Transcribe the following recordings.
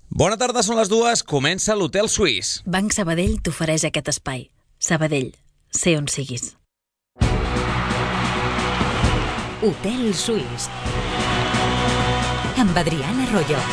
Bona tarda, són les 2, comença l'Hotel Suís. Banc Sabadell t'ofereix aquest espai. Sabadell, sé on siguis. Hotel Suís amb Adriana Royo.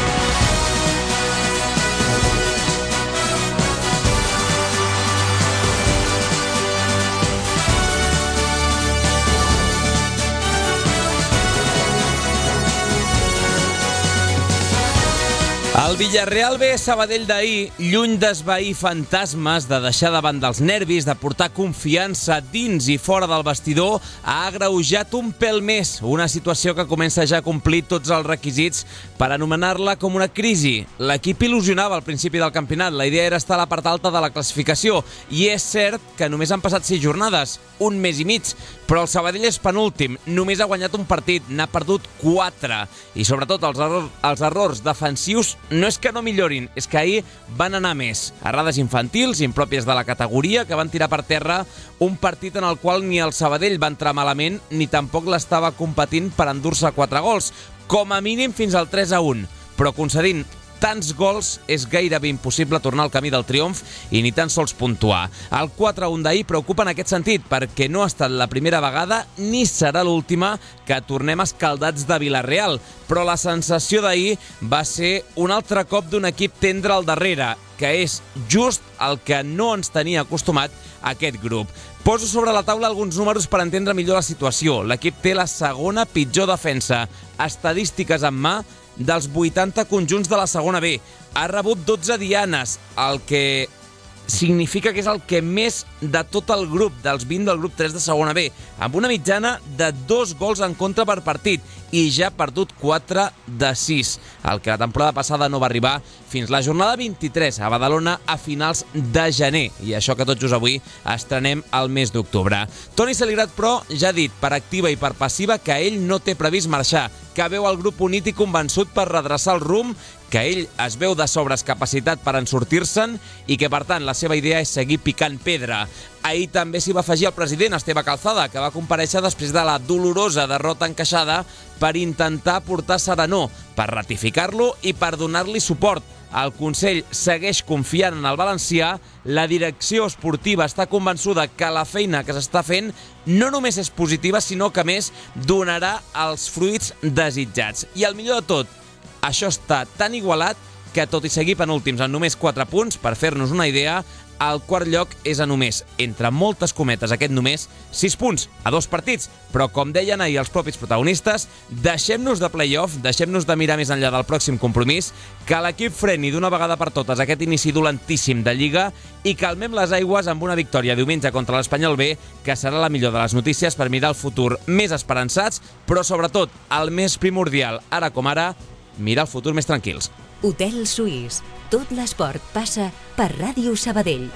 El Villarreal B Sabadell d'ahir, lluny d'esvair fantasmes, de deixar davant dels nervis, de portar confiança dins i fora del vestidor, ha agreujat un pèl més una situació que comença ja a complir tots els requisits per anomenar-la com una crisi. L'equip il·lusionava al principi del campionat, la idea era estar a la part alta de la classificació, i és cert que només han passat 6 jornades, un mes i mig, però el Sabadell és penúltim, només ha guanyat un partit, n'ha perdut 4, i sobretot els errors defensius no és que no millorin, és que ahir van anar més. Errades infantils, impròpies de la categoria, que van tirar per terra un partit en el qual ni el Sabadell va entrar malament, ni tampoc l'estava competint per endur-se 4 gols, com a mínim fins al 3-1, però concedint tants gols és gairebé impossible tornar al camí del triomf i ni tan sols puntuar. El 4-1 d'ahir preocupa en aquest sentit perquè no ha estat la primera vegada ni serà l'última que tornem escaldats de Villarreal, però la sensació d'ahir va ser un altre cop d'un equip tendre al darrere, que és just el que no ens tenia acostumat aquest grup. Poso sobre la taula alguns números per entendre millor la situació. L'equip té la segona pitjor defensa. Estadístiques en mà dels 80 conjunts de la segona B. Ha rebut 12 dianes, el que significa que és el que més de tot el grup, dels 20 del grup 3 de segona B, amb una mitjana de 2 gols en contra per partit, i ja ha perdut 4 de 6, el que la temporada passada no va arribar fins la jornada 23 a Badalona a finals de gener, i això que tot just avui estrenem el mes d'octubre. Toni Saligrat, però, ja ha dit per activa i per passiva que ell no té previst marxar, que veu el grup unit i convençut per redreçar el rumb, que ell es veu de sobres capacitat per en sortir-se'n i que, per tant, la seva idea és seguir picant pedra. Ahir també s'hi va afegir el president Esteve Calzada, que va comparèixer després de la dolorosa derrota encaixada per intentar portar serenor, per ratificar-lo i per donar-li suport. El Consell segueix confiant en el valencià, la direcció esportiva està convençuda que la feina que s'està fent no només és positiva, sinó que, a més, donarà els fruits desitjats. I el millor de tot, això està tan igualat que, tot i seguir penúltims en només 4 punts, per fer-nos una idea, el quart lloc és a només, entre moltes cometes, aquest només, 6 punts a 2 partits. Però, com deien ahir els propis protagonistes, deixem-nos de play-off, deixem-nos de mirar més enllà del pròxim compromís, que l'equip freni d'una vegada per totes aquest inici dolentíssim de Lliga i calmem les aigües amb una victòria diumenge contra l'Espanyol B, que serà la millor de les notícies per mirar el futur més esperançats, però sobretot, el més primordial, ara com ara, mirar el futur més tranquils. Hotel Suís. Tot l'esport passa per Ràdio Sabadell.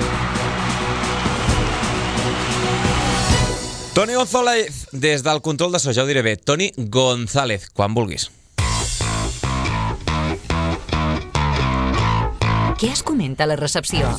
Toni González, des del control de so, ja ho diré bé. Toni González, quan vulguis. Què es comenta a la recepció?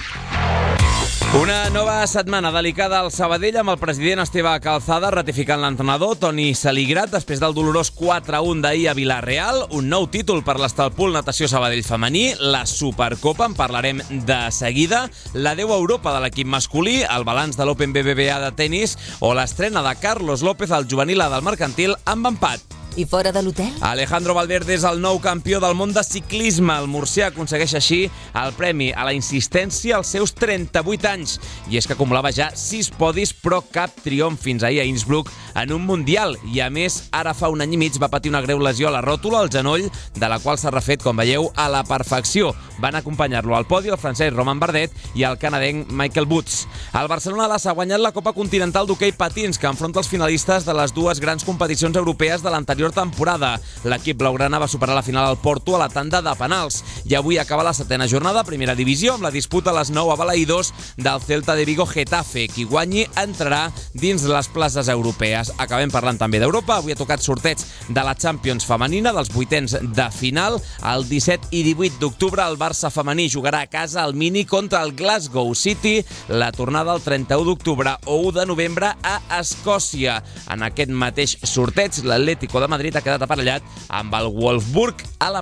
Una nova setmana delicada al Sabadell amb el president Esteve Calzada ratificant l'entrenador Toni Saligrat després del dolorós 4-1 d'ahir a Villarreal, un nou títol per l'Estalpul Natació Sabadell femení, la Supercopa, en parlarem de seguida, la 10 Europa de l'equip masculí, el balanç de l'Open BBVA de tennis o l'estrena de Carlos López al juvenil A del Mercantil amb empat. I fora de l'hotel? Alejandro Valverde és el nou campió del món de ciclisme. El murcià aconsegueix així el premi a la insistència als seus 38 anys. I és que acumulava ja 6 podis, però cap triomf fins ahir a Innsbruck en un mundial. I a més, ara fa un any i mig va patir una greu lesió a la ròtula, al genoll, de la qual s'ha refet, com veieu, a la perfecció. Van acompanyar-lo al podi el francès Romain Bardet i el canadenc Michael Woods. El Barcelona ha guanyat la Copa Continental d'Hoquei Patins, que enfronta els finalistes de les 2 grans competicions europees de l'anterior temporada. L'equip blaugrana va superar la final al Porto a la tanda de penals i avui acaba la 7ª jornada a primera divisió amb la disputa a les 9 a Balaïdos del Celta de Vigo Getafe. Qui guanyi entrarà dins les places europees. Acabem parlant també d'Europa. Avui ha tocat sorteig de la Champions femenina dels 8ens de final. El 17 i 18 d'octubre el Barça femení jugarà a casa al Mini contra el Glasgow City. La tornada el 31 d'octubre o 1 de novembre a Escòcia. En aquest mateix sorteig, l'Atlético de Madrid ha quedat aparellat amb el Wolfsburg alemany.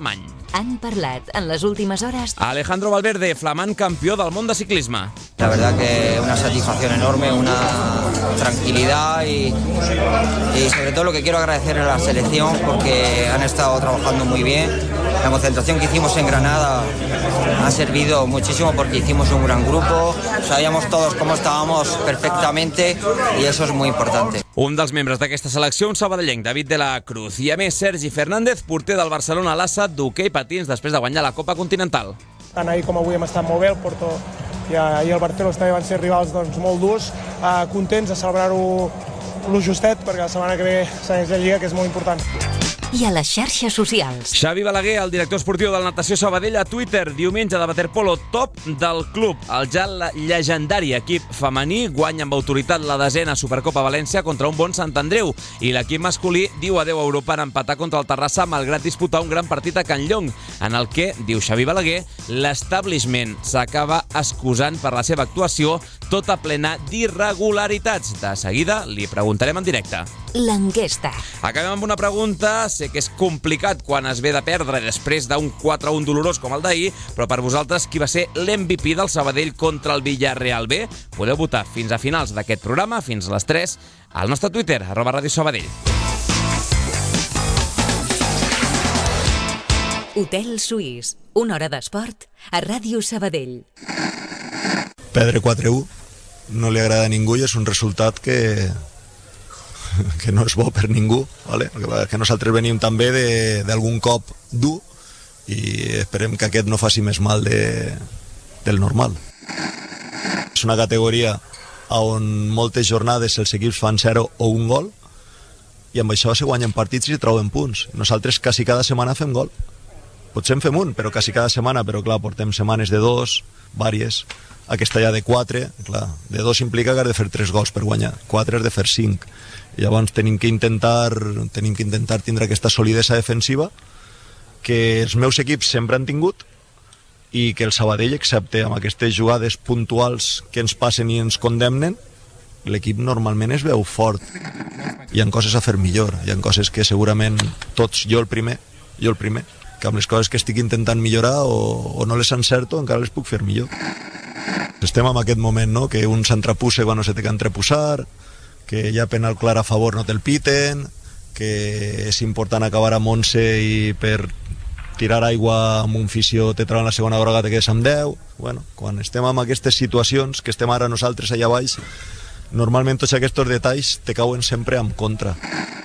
Han parlat en les últimes hores. Alejandro Valverde, flamant campió del món de ciclisme. La verdad que una satisfacción enorme, una tranquilidad y sobre todo lo que quiero agradecer a la selección porque han estado trabajando muy bien. La concentración que hicimos en Granada ha servido muchísimo porque hicimos un gran grupo, sabíamos todos cómo estábamos perfectamente y eso es muy importante. Un dels membres d'aquesta selecció, un sabadellenc, David de la Cruz, i a més Sergi Fernández, porter del Barcelona a l'Assa d'hoquei patins després de guanyar la Copa Continental. Tant ahir com avui hem estat molt bé, el Porto i ahir el Barcelona també van ser rivals molt durs, contents de celebrar-ho lo justet perquè la setmana que ve segueix la Lliga, que és molt important. I a les xarxes socials. Xavi Balaguer, el director esportiu del Natació Sabadell, a Twitter, diumenge de waterpolo top del club. El ja llegendari equip femení guanya amb autoritat la 10a Supercopa València contra un bon Sant Andreu i l'equip masculí diu adeu a Europa en empatar contra el Terrassa malgrat disputar un gran partit a Can Llong, en el que, diu Xavi Balaguer, l'establishment s'acaba excusant per la seva actuació tota plena d'irregularitats. De seguida li preguntarem en directe. L'enquesta. Acabem amb una pregunta. Sé que és complicat quan es ve de perdre després d'un 4-1 dolorós com el d'ahir, però per vosaltres qui va ser l'MVP del Sabadell contra el Villarreal B? Podeu votar fins a finals d'aquest programa, fins a les 3, al nostre Twitter, @radiosabadell. Hotel Suís, una hora d'esport a Ràdio Sabadell. Perdre 4-1 no li agrada a ningú i és un resultat que no és bo per ningú, ¿vale? Que nosaltres venim també d'algun cop dur i esperem que aquest no faci més mal del normal. És una categoria on moltes jornades els equips fan 0 o 1 gol i amb això se guanyen partits i se troben punts. Nosaltres quasi cada setmana fem gol. Potser en fem un, però quasi cada setmana, però clar, portem setmanes de 2, vàries. Aquesta ja de 4, clar, de 2 implica que has de fer 3 gols per guanyar, 4 has de fer 5. I llavors tenim que intentar tindre aquesta solidesa defensiva que els meus equips sempre han tingut i que el Sabadell, excepte amb aquestes jugades puntuals que ens passen i ens condemnen, l'equip normalment es veu fort. Hi ha coses a fer millor, hi ha coses que segurament tots, jo el primer, que amb les coses que estic intentant millorar o no les encerto encara les puc fer millor. Estem en aquest moment, no?, que un s'entrepussa quan no se té que entrepussar, que hi ha penal clar a favor no te'l piten, que és important acabar amb 11 i per tirar aigua amb un fisio te treuen la segona groga, te quedes amb 10. Bueno, quan estem en aquestes situacions, que estem ara nosaltres allà baix, normalment tots aquests detalls te cauen sempre en contra.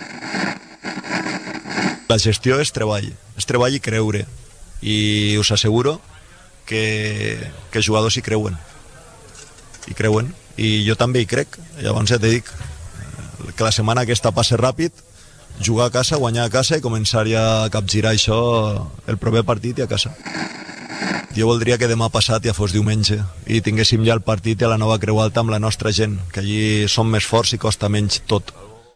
La gestió és treball i creure, i us asseguro que els jugadors hi creuen, i jo també hi crec. Llavors ja te dic que la setmana aquesta passe ràpid, jugar a casa, guanyar a casa i començar ja a capgirar això el proper partit i a casa. Jo voldria que demà passat ja fos diumenge i tinguéssim ja el partit a la Nova Creu Alta amb la nostra gent, que allí som més forts i costa menys tot.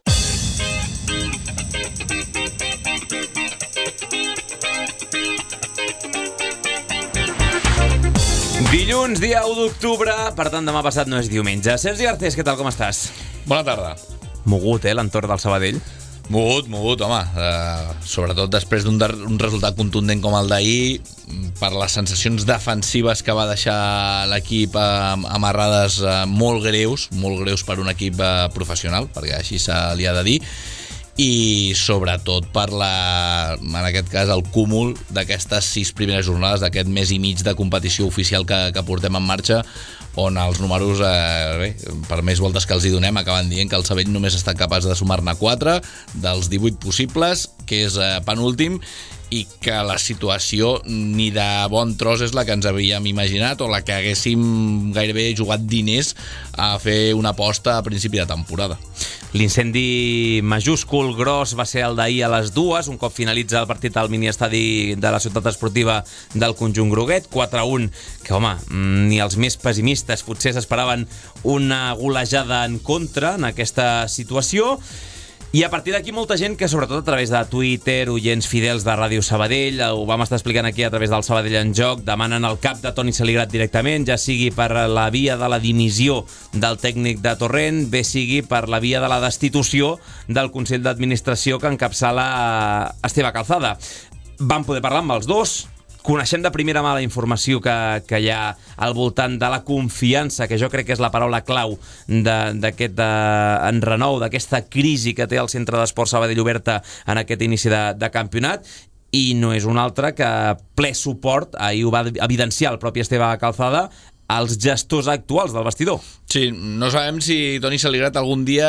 Dilluns, dia 1 d'octubre, per tant demà passat no és diumenge. Sergi Garcés, què tal, com estàs? Bona tarda. Mogut, l'entorn del Sabadell? Mogut, home. Sobretot després d'un resultat contundent com el d'ahir, per les sensacions defensives que va deixar l'equip amarrades molt greus per un equip professional, perquè així se li ha de dir, i sobretot per en aquest cas el cúmul d'aquestes 6 primeres jornades d'aquest mes i mig de competició oficial que portem en marxa, on els números, per més voltes que els hi donem, acaben dient que el Sabadell només ha estat capaç de sumar-ne 4 dels 18 possibles, que és penúltim, i que la situació ni de bon tros és la que ens havíem imaginat o la que haguéssim gairebé jugat diners a fer una aposta a principi de temporada. L'incendi majúscul, gros, va ser el d'ahir a les 2, un cop finalitza el partit al miniestadi de la ciutat esportiva del conjunt groguet, 4-1, que home, ni els més pessimistes potser s'esperaven una golejada en contra en aquesta situació. I a partir d'aquí molta gent que, sobretot a través de Twitter, oients fidels de Ràdio Sabadell, ho vam estar explicant aquí a través del Sabadell en Joc, demanen el cap de Toni Saligrat directament, ja sigui per la via de la dimissió del tècnic de Torrent, bé sigui per la via de la destitució del Consell d'Administració que encapçala Esteve Calzada. Vam poder parlar amb els dos, coneixem de primera mà la informació que hi ha al voltant de la confiança, que jo crec que és la paraula clau d'aquest enrenou, d'aquesta crisi que té el Centre d'Esports Sabadell Oberta en aquest inici de campionat, i no és un altre que ple suport, ahir ho va evidenciar el propi Esteve Calzada, als gestors actuals del vestidor. Sí, no sabem si Toni Saligrat algun dia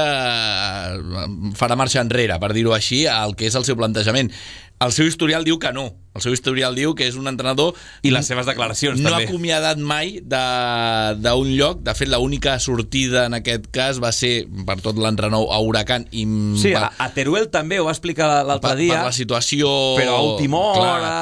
farà marxa enrere, per dir-ho així, al que és el seu plantejament. El seu historial diu que no. El seu historial diu que és un entrenador... I les seves declaracions, no també. No ha acomiadat mai d'un lloc. De fet, l'única sortida en aquest cas va ser per tot l'entrenou a Huracan. Sí, a Teruel també ho va explicar l'altre dia. Per la situació... Però a última hora...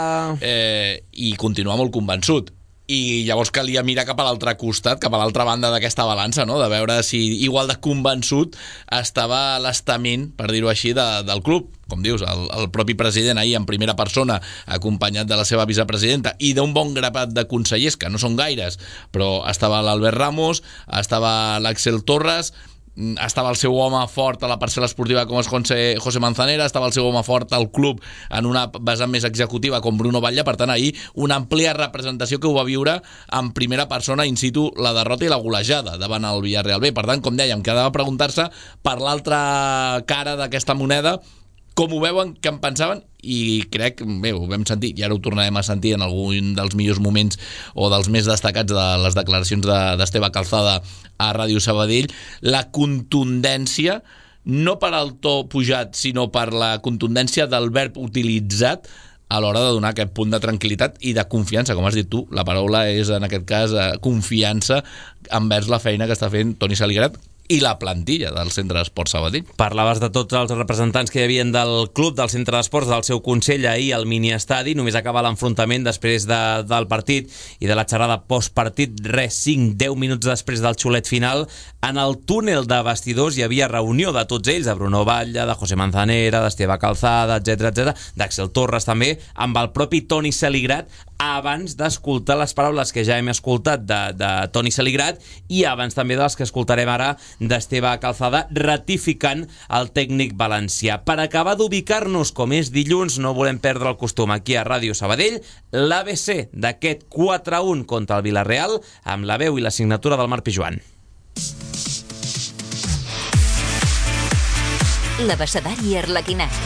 I continua molt convençut. I llavors calia mirar cap a l'altre costat, cap a l'altra banda d'aquesta balança, no? De veure si igual de convençut estava l'estament, per dir-ho així, del club. Com dius, el propi president ahir en primera persona, acompanyat de la seva vicepresidenta i d'un bon grapat de consellers, que no són gaires, però estava l'Albert Ramos, estava l'Axel Torres, estava el seu home fort a la parcel·la esportiva com és José Manzanera, estava el seu home fort al club en una vessant més executiva com Bruno Batlle. Per tant, ahir una àmplia representació que ho va viure en primera persona in situ la derrota i la golejada davant el Villarreal B. Per tant, com dèiem, quedava preguntar-se per l'altra cara d'aquesta moneda, com ho veuen, què en pensaven, i crec, bé, ho vam sentir i ara ho tornarem a sentir en algun dels millors moments o dels més destacats de les declaracions d'Esteve Calzada a Ràdio Sabadell, la contundència, no per al to pujat, sinó per la contundència del verb utilitzat a l'hora de donar aquest punt de tranquil·litat i de confiança, com has dit tu. La paraula és, en aquest cas, confiança envers la feina que està fent Toni Saligrat i la plantilla del Centre d'Esports Sabadell. Parlaves de tots els representants que hi havia del club, del Centre d'Esports, del seu consell ahir al miniestadi. Només acaba l'enfrontament després del partit i de la xerrada postpartit, 5-10 minuts després del xulet final. En el túnel de vestidors hi havia reunió de tots ells, de Bruno Batlle, de José Manzanera, d'Esteve Calzada, etc, d'Axel Torres també, amb el propi Toni Saligrat, abans d'escoltar les paraules que ja hem escoltat de Toni Saligrat i abans també de les que escoltarem ara d'Esteve Calzada, ratificant el tècnic valencià. Per acabar d'ubicar-nos, com és dilluns, no volem perdre el costum aquí a Ràdio Sabadell, l'ABC d'aquest 4-1 contra el Villarreal, amb la veu i la signatura del Marc Pijuan. L'abecedari arlequinat.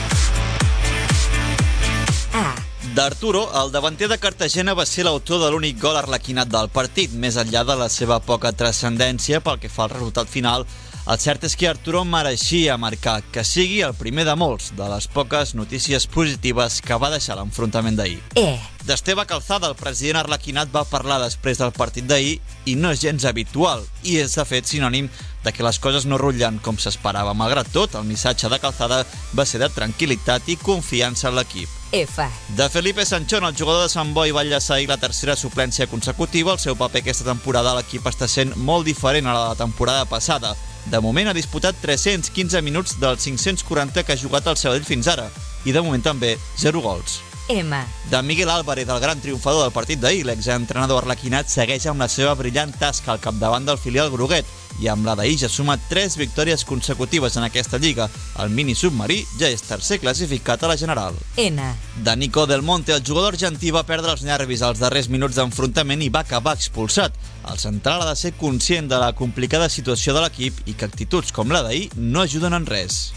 A. D'Arturo, el davanter de Cartagena va ser l'autor de l'únic gol arlequinat del partit, més enllà de la seva poca transcendència pel que fa al resultat final. El cert és que Arturo mereixia marcar, que sigui el primer de molts, de les poques notícies positives que va deixar l'enfrontament d'ahir. D'Esteve Calzada, el president arlequinat, va parlar després del partit d'ahir i no és gens habitual, i és de fet sinònim de que les coses no rutllen com s'esperava. Malgrat tot, el missatge de Calzada va ser de tranquil·litat i confiança en l'equip. F. De Felipe Sanchón, el jugador de Sant Boi va enllaçar la tercera suplència consecutiva. El seu paper aquesta temporada a l'equip està sent molt diferent a la de la temporada passada. De moment ha disputat 315 minuts dels 540 que ha jugat el Sabadell fins ara, i de moment també 0 gols. M. De Miguel Álvarez, el gran triomfador del partit d'ahir, l'exentrenador arlequinat segueix amb la seva brillant tasca al capdavant del filial groguet i amb la d'ahir ja suma 3 victòries consecutives en aquesta lliga. El mini submarí ja és tercer classificat a la general. N. De Nico Del Monte, el jugador argentí va perdre els nervis als darrers minuts d'enfrontament i va acabar expulsat. El central ha de ser conscient de la complicada situació de l'equip i que actituds com la d'ahir no ajuden en res.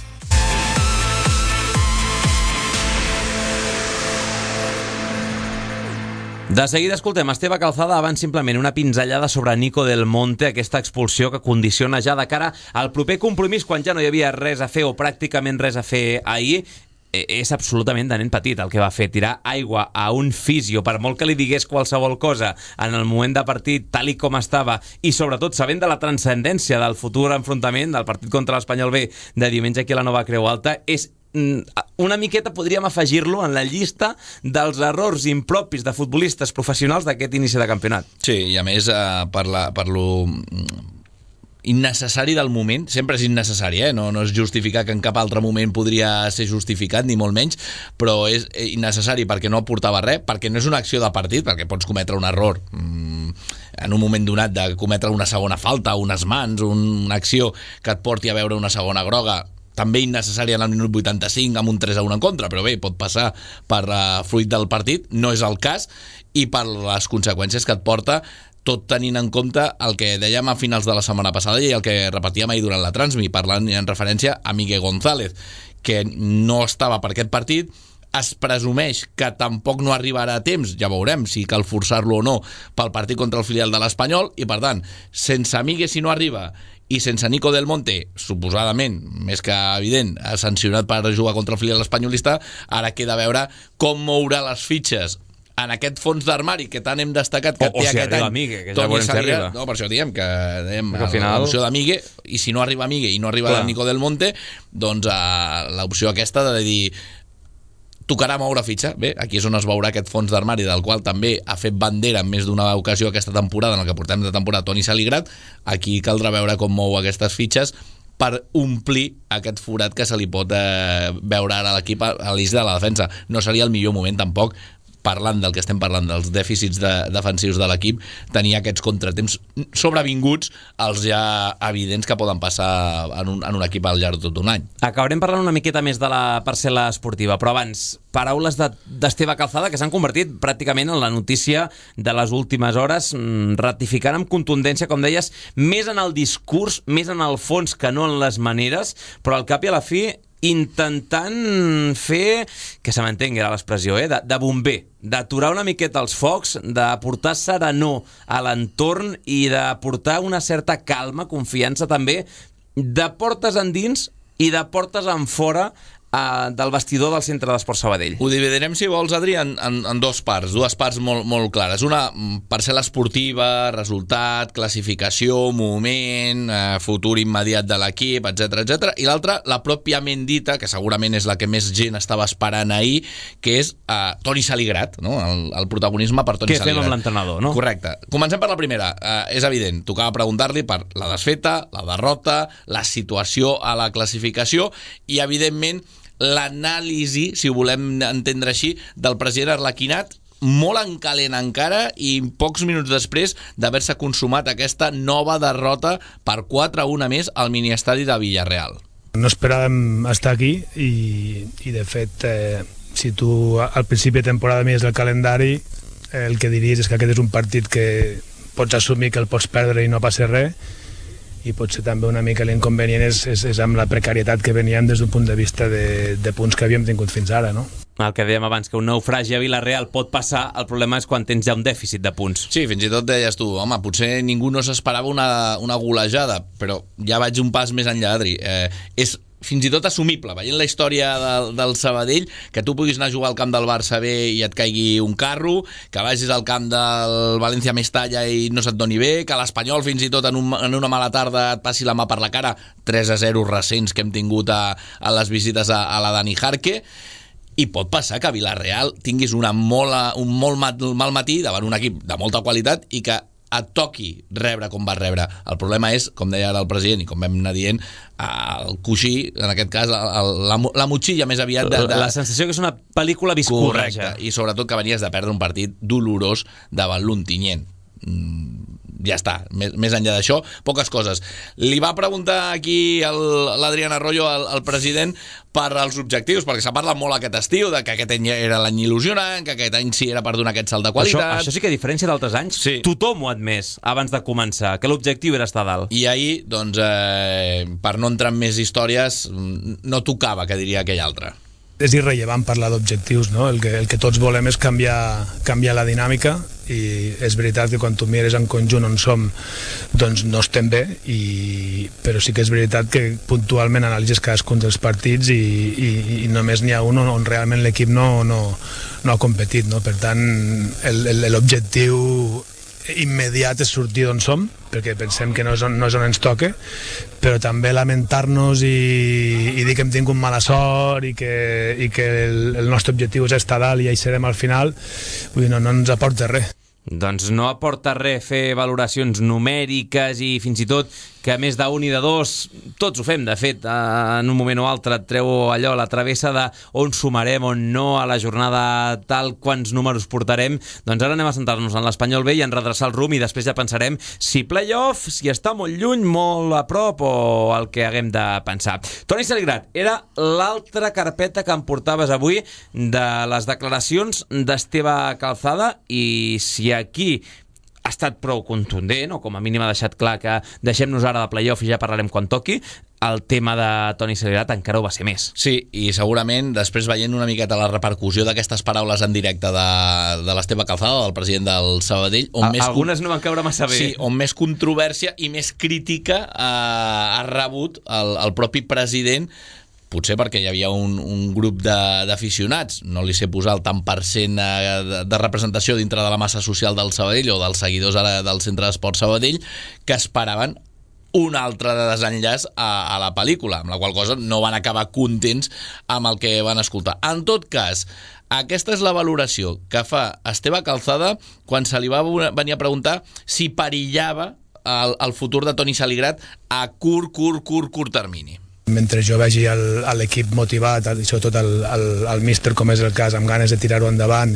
De seguida escoltem Esteve Calzada, abans simplement una pinzellada sobre Nico Del Monte, aquesta expulsió que condiciona ja de cara al proper compromís quan ja no hi havia res a fer o pràcticament res a fer ahir. És absolutament de nen petit el que va fer, tirar aigua a un fisio, per molt que li digués qualsevol cosa en el moment de partit tal i com estava, i sobretot sabent de la transcendència del futur enfrontament del partit contra l'Espanyol B de diumenge aquí a la Nova Creu Alta. És una miqueta, podríem afegir-lo en la llista dels errors impropis de futbolistes professionals d'aquest inici de campionat. Sí, i a més per lo innecessari del moment, sempre és innecessari, no és justificar que en cap altre moment podria ser justificat, ni molt menys, però és innecessari perquè no aportava res, perquè no és una acció de partit, perquè pots cometre un error en un moment donat de cometre una segona falta, unes mans, una acció que et porti a veure una segona groga, també innecessària en el minut 85 amb un 3-1 en contra, però bé, pot passar per fruit del partit, no és el cas, i per les conseqüències que et porta, tot tenint en compte el que dèiem a finals de la setmana passada i el que repetíem ahir durant la transmi, parlant en referència a Miguel González, que no estava per aquest partit. Es presumeix que tampoc no arribarà a temps, ja veurem si cal forçar-lo o no, pel partit contra el filial de l'Espanyol, i per tant, sense Miguel si no arriba i sense Nico Del Monte, suposadament, més que evident, sancionat per jugar contra el filial espanyolista, ara queda veure com mourà les fitxes en aquest fons d'armari que tant hem destacat que té si aquest any Miguel, que ja veurem si arriba. No, per això diem que al final... l'opció de Miguel, i si no arriba Miguel i no arriba el Nico Del Monte, doncs l'opció aquesta de dir tocarà moure fitxa. Bé, aquí és on es veurà aquest fons d'armari del qual també ha fet bandera en més d'una ocasió aquesta temporada, en el que portem de temporada Toni Saligrat. Aquí caldrà veure com mou aquestes fitxes per omplir aquest forat que se li pot veure ara a l'equip a l'eix de la defensa. No seria el millor moment tampoc, parlant del que estem parlant, dels dèficits defensius de l'equip, tenir aquests contratemps sobrevinguts els ja evidents que poden passar en un equip al llarg de tot un any. Acabarem parlant una miqueta més de la parcel·la esportiva, però abans, paraules d'Esteve Calzada que s'han convertit pràcticament en la notícia de les últimes hores, ratificant amb contundència, com deies, més en el discurs, més en el fons que no en les maneres, però al cap i a la fi intentant fer, que se m'entengui l'expressió, de bomber, d'aturar una miqueta els focs, d'aportar serenor a l'entorn i d'aportar una certa calma, confiança també, de portes endins i de portes en fora del vestidor del Centre d'Esport Sabadell. Ho dividirem, si vols, Adri, en dues parts molt clares. Una, parcel·la esportiva, resultat, classificació, moment, futur immediat de l'equip, etc. I l'altra, la pròpiament dita, que segurament és la que més gent estava esperant ahir, que és Toni Saligrat, no? El protagonisme per Toni Saligrat. Què fem amb l'entrenador, no? Correcte. Comencem per la primera. És evident, tocava preguntar-li per la desfeta, la derrota, la situació a la classificació i, evidentment, l'anàlisi, si ho volem entendre així, del president Arlequinat, molt en calent encara i pocs minuts després d'haver-se consumat aquesta nova derrota per 4-1 més al miniestadi de Villarreal. No esperàvem estar aquí i de fet, si tu al principi de temporada mires el calendari, el que diries és que aquest és un partit que pots assumir que el pots perdre i no passa res, i potser també una mica l'inconvenient és amb la precarietat que veníem des d'un punt de vista de punts que havíem tingut fins ara, no? El que dèiem abans, que un naufragi a Villarreal pot passar, el problema és quan tens ja un dèficit de punts. Sí, fins i tot deies tu, home, potser ningú no s'esperava una golejada, però ja vaig un pas més enllà, Adri. És fins i tot assumible, veient la història del Sabadell, que tu puguis anar a jugar al camp del Barça B i et caigui un carro, que vagis al camp del València Mestalla i no se't doni bé, que l'Espanyol fins i tot en una mala tarda et passi la mà per la cara, 3-0 recents que hem tingut a les visites a la Dani Jarque, i pot passar que a Villarreal tinguis un molt mal matí davant un equip de molta qualitat i que et toqui rebre com vas rebre. El problema és, com deia ara el president i com vam anar dient, el coixí, en aquest cas la motxilla més aviat la sensació que és una pel·lícula viscuda. Correcte, i sobretot que venies de perdre un partit dolorós davant l'Ontinyent. Ja està, més enllà d'això, poques coses. Li va preguntar aquí l'Adrián Arroyo al president per als objectius, perquè s'ha parlat molt aquest estiu de que aquest any era l'any il·lusionant, que aquest any sí era per donar aquest salt de qualitat. Això sí que a diferència d'altres anys, sí, tothom ho ha admès abans de començar, que l'objectiu era estar dalt. I ahir, doncs, per no entrar en més històries, no tocava, que diria aquell altre. És irrellevant parlar d'objectius, no? El que tots volem és canviar la dinàmica, i és veritat que quan tu mires en conjunt on som, doncs no estem bé, però sí que és veritat que puntualment analitzes cadascun dels partits i només n'hi ha un on realment l'equip no ha competit, no? Per tant, l'objectiu immediat és sortir d'on som, perquè pensem que no és on ens toca, però també lamentar-nos i dir que hem tingut mala sort i que el nostre objectiu és estar dalt i hi serem al final, vull dir, no ens aporta res. Doncs no aporta res fer valoracions numèriques i fins i tot que més d'un i de dos, tots ho fem, de fet, en un moment o altre et treu allò, la travessa de on sumarem, on no, a la jornada tal, quants números portarem. Doncs ara anem a centrar-nos en l'Espanyol B i en redreçar el rumb, i després ja pensarem si playoff, si està molt lluny, molt a prop, o el que haguem de pensar. Toni Saligrat, era l'altra carpeta que em portaves avui de les declaracions d'Esteve Calzada, i si aquí ha estat prou contundent, o com a mínim ha deixat clar que deixem-nos ara de playoff i ja parlarem quan toqui, el tema de Toni Saligrat encara ho va ser més. Sí, i segurament després veient una miqueta la repercussió d'aquestes paraules en directe de l'Esteve Calzada, del president del Sabadell, algunes no van caure massa bé. Sí, on més controvèrsia i més crítica ha rebut el propi president, potser perquè hi havia un grup d'aficionats, no li sé posar el tant per cent de representació dintre de la massa social del Sabadell o dels seguidors ara del Centre d'Esport Sabadell, que esperaven un altre desenllaç a la pel·lícula, amb la qual cosa no van acabar contents amb el que van escoltar. En tot cas, aquesta és la valoració que fa Esteve Calzada quan se li va venir a preguntar si perillava el futur de Toni Saligrat a curt termini. Mentre jo vegi l'equip motivat, i sobretot el míster, com és el cas, amb ganes de tirar-ho endavant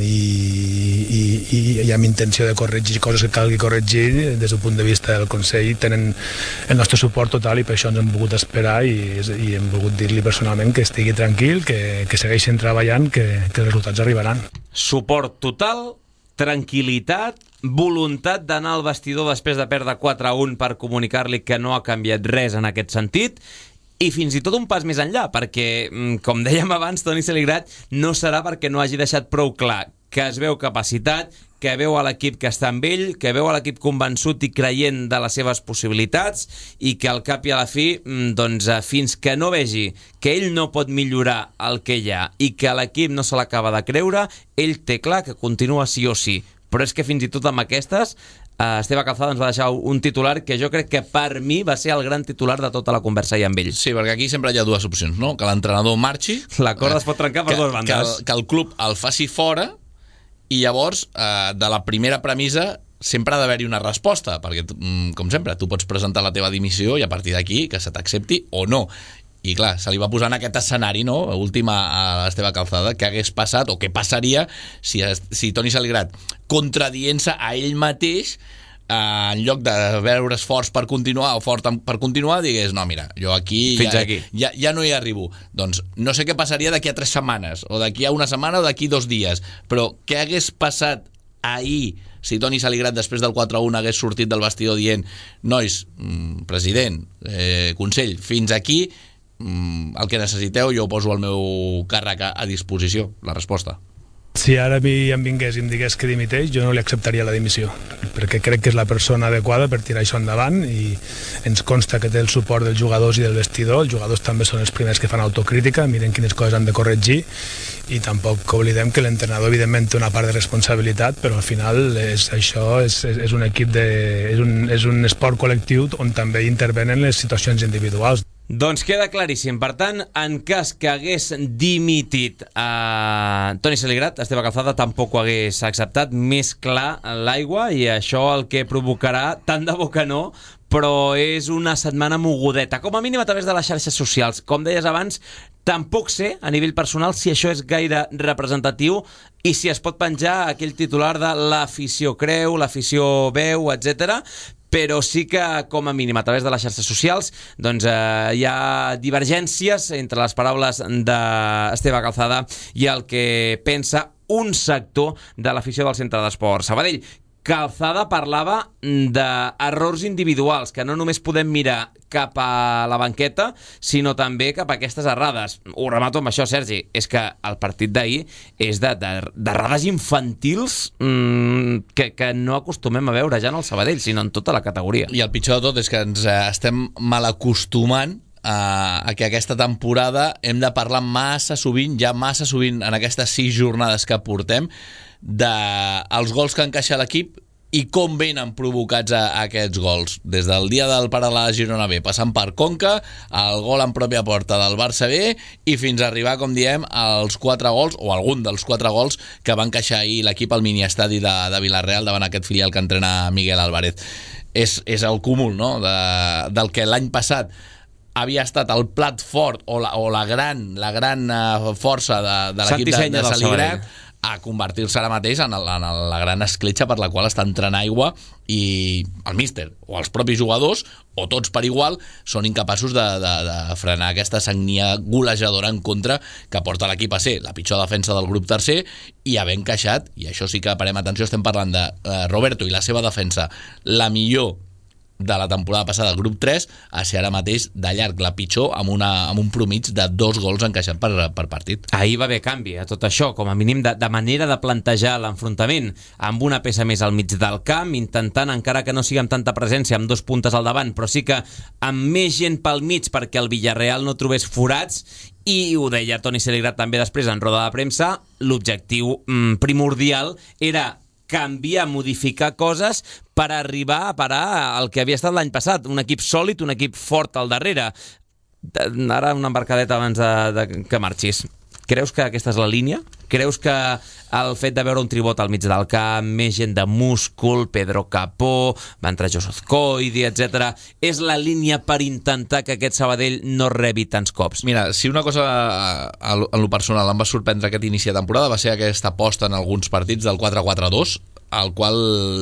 i amb intenció de corregir coses que calgui corregir, des del punt de vista del Consell tenen el nostre suport total, i per això ens hem volgut esperar i hem volgut dir-li personalment que estigui tranquil, que segueixin treballant, que els resultats arribaran. Suport total, tranquil·litat, voluntat d'anar al vestidor després de perdre 4-1 per comunicar-li que no ha canviat res en aquest sentit, i fins i tot un pas més enllà, perquè, com dèiem abans, Toni Saligrat no serà perquè no hagi deixat prou clar que es veu capacitat, que veu a l'equip que està amb ell, que veu a l'equip convençut i creient de les seves possibilitats, i que al cap i a la fi, doncs, fins que no vegi que ell no pot millorar el que hi ha i que l'equip no se l'acaba de creure, ell té clar que continua sí o sí. Però és que fins i tot amb aquestes, Esteve Calzada ens va deixar un titular que jo crec que per mi va ser el gran titular de tota la conversa amb ell. Sí, perquè aquí sempre hi ha dues opcions, no? Que l'entrenador marxi, la corda es pot trencar per dues bandes, que el club el faci fora, i llavors de la primera premissa sempre ha d'haver-hi una resposta, perquè com sempre tu pots presentar la teva dimissió i a partir d'aquí que se t'accepti o no. I clar, se li va posar en aquest escenari, no?, últim a l'Esteve Calzada, que hagués passat o què passaria si Toni Saligrat, contradient-se a ell mateix, en lloc de veure's forts per continuar o fort per continuar, digués, no, mira, jo aquí ja no hi arribo. Doncs no sé què passaria d'aquí a 3 setmanes, o d'aquí a una setmana o d'aquí 2 dies, però què hagués passat ahir si Toni Saligrat després del 4-1 hagués sortit del vestidor dient, nois, president, consell, fins aquí, el que necessiteu jo ho poso al meu càrrec a disposició. La resposta: si ara a mi em vingués i em digués que dimiteix, jo no li acceptaria la dimissió, perquè crec que és la persona adequada per tirar això endavant, i ens consta que té el suport dels jugadors i del vestidor. Els jugadors també són els primers que fan autocrítica, miren quines coses han de corregir, i tampoc oblidem que l'entrenador evidentment té una part de responsabilitat, però al final això és un equip és un esport col·lectiu on també intervenen les situacions individuals. Doncs queda claríssim. Per tant, en cas que hagués dimitit Toni Saligrat, Esteve Calzada tampoc ho hagués acceptat. Més clar l'aigua, i això el que provocarà, tant de bo que no, però és una setmana mogudeta, com a mínim a través de les xarxes socials. Com deies abans, tampoc sé, a nivell personal, si això és gaire representatiu i si es pot penjar aquell titular de l'afició creu, l'afició veu, etc. Però sí que, com a mínim, a través de les xarxes socials, doncs hi ha divergències entre les paraules d'Esteve Calzada i el que pensa un sector de l'afició del Centre d'Esport Sabadell. Calzada parlava d'errors individuals, que no només podem mirar cap a la banqueta, sinó també cap a aquestes errades. Ho remato amb això, Sergi, és que el partit d'ahir és d'errades infantils que no acostumem a veure ja en el Sabadell, sinó en tota la categoria. I el pitjor de tot és que ens estem mal acostumant a que aquesta temporada hem de parlar massa sovint en aquestes 6 jornades que portem, dels gols que encaixa l'equip i com venen provocats aquests gols. Des del dia del Paral·là Girona B, passant per Conca, el gol en pròpia porta del Barça B i fins a arribar, com diem, als 4 gols, o algun dels 4 gols que van encaixar ahir l'equip al miniestadi de Vilareal davant aquest filial que entrena Miguel Álvarez. És el cúmul, no?, del que l'any passat havia estat el plat fort o la gran força de l'equip de Saligrat, a convertir-se ara mateix en la gran escletxa per la qual està entrant aigua, i el míster o els propis jugadors, o tots per igual, són incapaços de frenar aquesta sagnia golejadora en contra que porta l'equip a ser la pitjor defensa del grup tercer i haver encaixat, i això sí que parem atenció, estem parlant de Roberto i la seva defensa, la millor de la temporada passada al grup 3, a ser ara mateix de llarg la pitjor, amb un promig de 2 gols encaixat per partit. Ahir va haver canvi a tot això, com a mínim de manera de plantejar l'enfrontament, amb una peça més al mig del camp, intentant, encara que no sigui amb tanta presència, amb 2 puntes al davant, però sí que amb més gent pel mig perquè el Villarreal no trobés forats. I ho deia Toni Saligrat també després en roda de premsa, l'objectiu primordial era canviar, modificar coses per arribar a parar el que havia estat l'any passat, un equip sòlid, un equip fort al darrere. Ara una embarcadeta abans que marxis. Creus que aquesta és la línia? Creus que el fet de veure un tribot al mig del camp, més gent de múscul, Pedro Capó, va entrar Josozkoidi, etc., és la línia per intentar que aquest Sabadell no rebi tants cops? Mira, si una cosa en lo personal em va sorprendre aquest inici de temporada va ser aquesta aposta en alguns partits del 4-4-2, al qual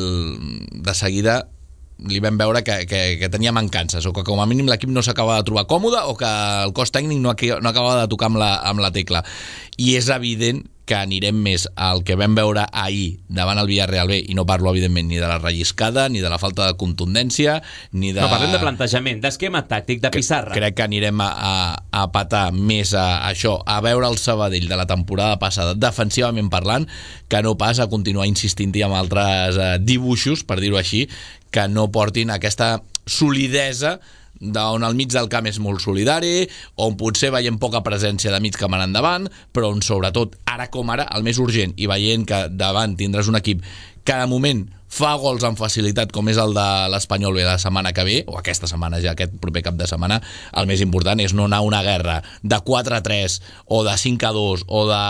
de seguida li vam veure que tenia mancances, o que com a mínim l'equip no s'acaba de trobar còmode, o que el cos tècnic no acaba de tocar amb la tecla. I és evident que anirem més al que vam veure ahir davant el Villarreal B, i no parlo evidentment ni de la relliscada, ni de la falta de contundència, ni de... No, parlem de plantejament, d'esquema tàctic, de pissarra. Crec que anirem a patar més a això, a veure el Sabadell de la temporada passada, defensivament parlant, que no pas a continuar insistint-hi amb altres dibuixos, per dir-ho així, que no portin aquesta solidesa on al mig del camp és molt solidari, on potser veiem poca presència de mig camp en endavant, però on sobretot, ara com ara, el més urgent, i veient que davant tindràs un equip que de moment fa gols amb facilitat, com és el de l'Espanyol B la setmana que ve, o aquesta setmana ja, aquest proper cap de setmana, el més important és no anar a una guerra de 4-3 o de 5-2 o de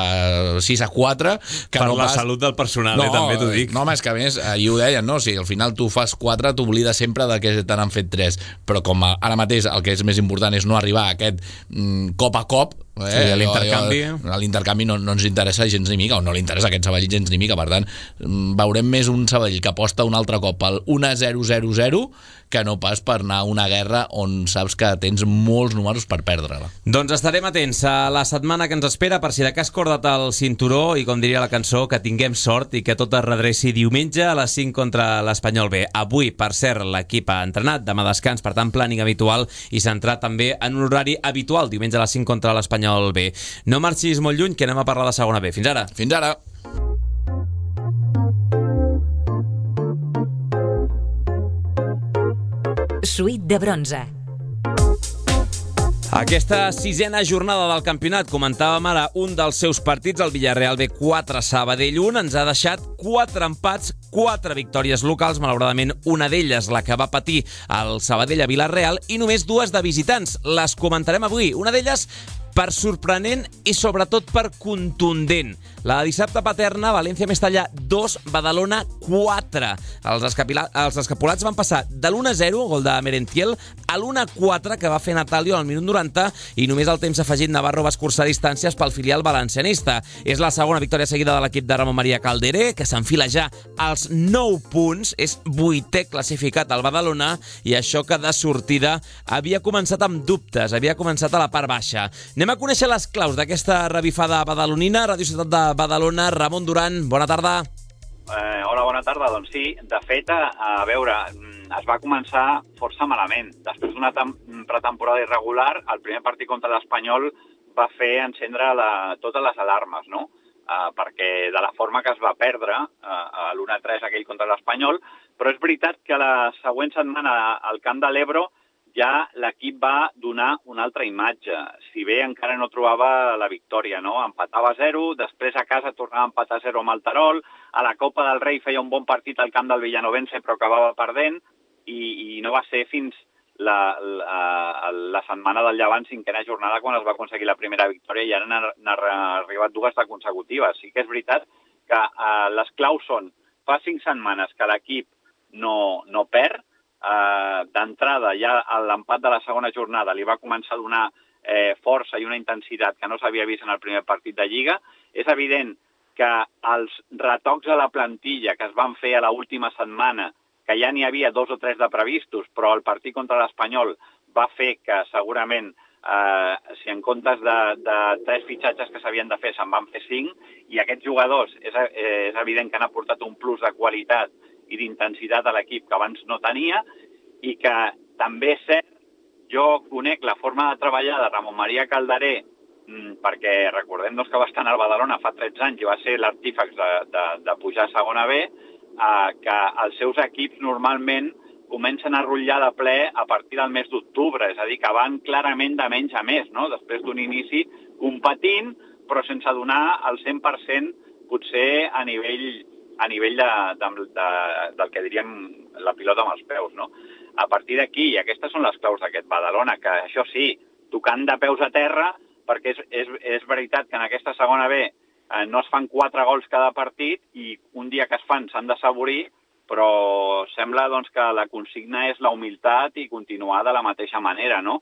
6-4 per no la salut del personal, també t'ho dic. No, home, és que a més, ahir ho deien, no? Si al final tu fas 4, t'oblides sempre de que te n'han fet 3, però com ara mateix el que és més important és no arribar a aquest cop a cop, l'intercanvi no ens interessa gens ni mica, o no li interessa aquest Sabadell gens ni mica. Per tant, veurem més un Sabadell que aposta un altre cop pel 1-0-0-0 que no pas per anar a una guerra on saps que tens molts números per perdre-la. Doncs estarem atents a la setmana que ens espera, per si de cas corda't el cinturó i, com diria la cançó, que tinguem sort i que tot es redreci diumenge a les 5 contra l'Espanyol B. Avui, per cert, l'equip ha entrenat, demà descans, per tant, planning habitual i centrat també en un horari habitual, diumenge a les 5 contra l'Espanyol B. No marxis molt lluny, que anem a parlar de segona B. Fins ara. Fins ara. Suite de bronze. Aquesta 6a jornada del campionat, comentàvem ara un dels seus partits, el Villarreal B 4, Sabadell 1, ens ha deixat 4 empats, 4 victòries locals, malauradament una d'elles la que va patir el Sabadell a Vilareal, i només 2 de visitants. Les comentarem avui, una d'elles per sorprenent i sobretot per contundent. La de dissabte Paterna, València-Mestalla 2, Badalona 4. Els escapulats van passar de l'1-0, gol de Merentiel, a l'1-4 que va fer Natalio al minut 90, i només al temps afegit Navarro va escurçar distàncies pel filial valencianista. És la segona victòria seguida de l'equip de Ramon María Calderé, que s'enfila ja als 9 punts, és 8è classificat al Badalona, i això que de sortida havia començat amb dubtes, havia començat a la part baixa. Anem a conèixer les claus d'aquesta revifada badalonina. Ràdio Ciutat de Badalona, Ramon Duran, bona tarda. Hola, bona tarda. Doncs sí, de fet, a veure, es va començar força malament. Després d'una pretemporada irregular, el primer partit contra l'Espanyol va fer encendre totes les alarmes, no? Perquè de la forma que es va perdre l'1-3 aquell contra l'Espanyol, però és veritat que la següent setmana al Camp de l'Ebro ja l'equip va donar una altra imatge. Si bé encara no trobava la victòria, no? Empatava 0, després a casa tornava a empatar 0 amb el Terol, a la Copa del Rei feia un bon partit al camp del Villanovense però acabava perdent i no va ser fins la setmana del Llevant, cinquena jornada, quan es va aconseguir la primera victòria i ara n'ha arribat 2 de consecutives. Sí que és veritat que les claus són fa 5 setmanes que l'equip no perd. D'entrada, ja l'empat de la segona jornada li va començar a donar força i una intensitat que no s'havia vist en el primer partit de Lliga. És evident que els retocs a la plantilla que es van fer a l'última setmana, que ja n'hi havia 2 o 3 de previstos, però el partit contra l'Espanyol va fer que segurament, si en comptes de 3 fitxatges que s'havien de fer, se'n van fer 5, i aquests jugadors és evident que han aportat un plus de qualitat i d'intensitat a l'equip que abans no tenia, i que també és cert, jo conec la forma de treballar de Ramon Maria Calderé, perquè recordem-nos que va estar al Badalona fa 13 anys i va ser l'artífex de pujar a segona B, que els seus equips normalment comencen a rotllar de ple a partir del mes d'octubre, és a dir, que van clarament de menys a més, no? Després d'un inici competint, però sense donar el 100% potser a nivell del que diríem la pilota amb els peus, no? A partir d'aquí, i aquestes són les claus d'aquest Badalona, que això sí, tocant de peus a terra, perquè és veritat que en aquesta segona B no es fan 4 gols cada partit i un dia que es fan s'han d'assaborir, però sembla doncs, que la consigna és la humilitat i continuar de la mateixa manera, no?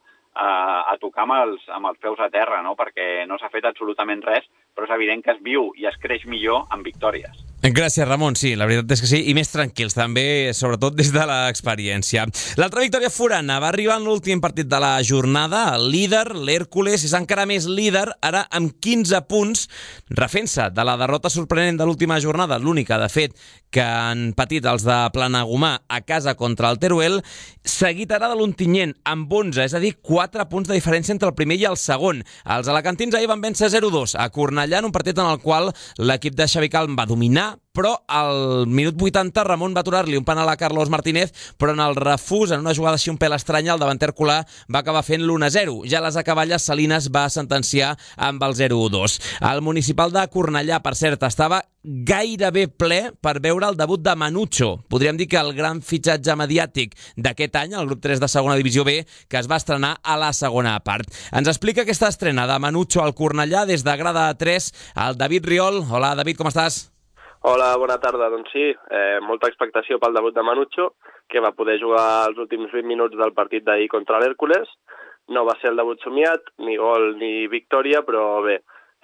A tocar amb els peus a terra, no? Perquè no s'ha fet absolutament res, però és evident que es viu i es creix millor amb victòries. Gràcies, Ramon. Sí, la veritat és que sí, i més tranquils també, sobretot des de l'experiència. L'altra victòria forana va arribar en l'últim partit de la jornada. El líder, l'Hèrcules, és encara més líder, ara amb 15 punts, refent-se de la derrota sorprenent de l'última jornada, l'única, de fet, que han patit els de Planagumà a casa contra el Teruel, seguit ara de l'Ontinyent, amb 11, és a dir, 4 punts de diferència entre el primer i el segon. Els alacantins ahir van vèncer 0-2 a Cornellà, en un partit en el qual l'equip de Xavi Calm va dominar, però al minut 80 Ramon va aturar-li un penal a Carlos Martínez, però en el refús, en una jugada així un pèl estranya, el davanter colà va acabar fent l'1-0. Ja a les acaballes, Salinas va sentenciar amb el 0-2. El municipal de Cornellà, per cert, estava gairebé ple per veure el debut de Manucho. Podríem dir que el gran fitxatge mediàtic d'aquest any, el grup 3 de segona divisió B, que es va estrenar a la segona part. Ens explica aquesta estrena de Manucho al Cornellà des de Grada 3, el David Riol. Hola, David, com estàs? Hola, bona tarda. Doncs sí, molta expectació pel debut de Manucho, que va poder jugar els últims 20 minuts del partit d'ahir contra l'Hèrcules. No va ser el debut somiat, ni gol ni victòria, però bé,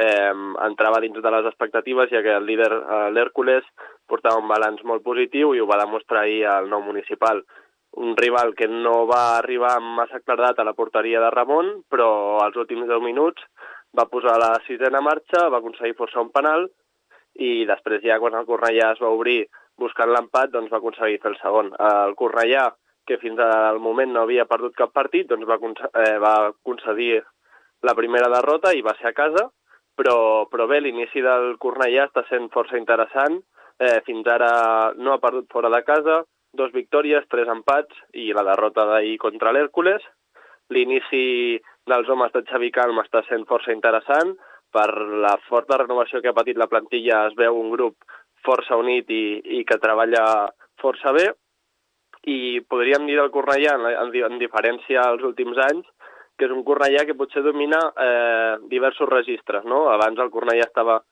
entrava dins de les expectatives, ja que el líder, l'Hèrcules, portava un balanç molt positiu i ho va demostrar ahir al nou municipal. Un rival que no va arribar amb massa claredat a la porteria de Ramon, però als últims 10 minuts va posar la sisena marxa, va aconseguir forçar un penal, i després ja quan el Cornellà es va obrir buscant l'empat, doncs va aconseguir fer el segon. El Cornellà, que fins al moment no havia perdut cap partit, doncs va concedir la primera derrota i va ser a casa, però bé, l'inici del Cornellà està sent força interessant. Fins ara no ha perdut fora de casa, 2 victòries, 3 empats i la derrota d'ahir contra l'Hèrcules. L'inici dels homes de Xavi Calm està sent força interessant. Per la forta renovació que ha patit la plantilla es veu un grup força unit i que treballa força bé. I podríem dir del Cornellà, en diferència als últims anys, que és un Cornellà que potser domina diversos registres, no? Abans el Cornellà estava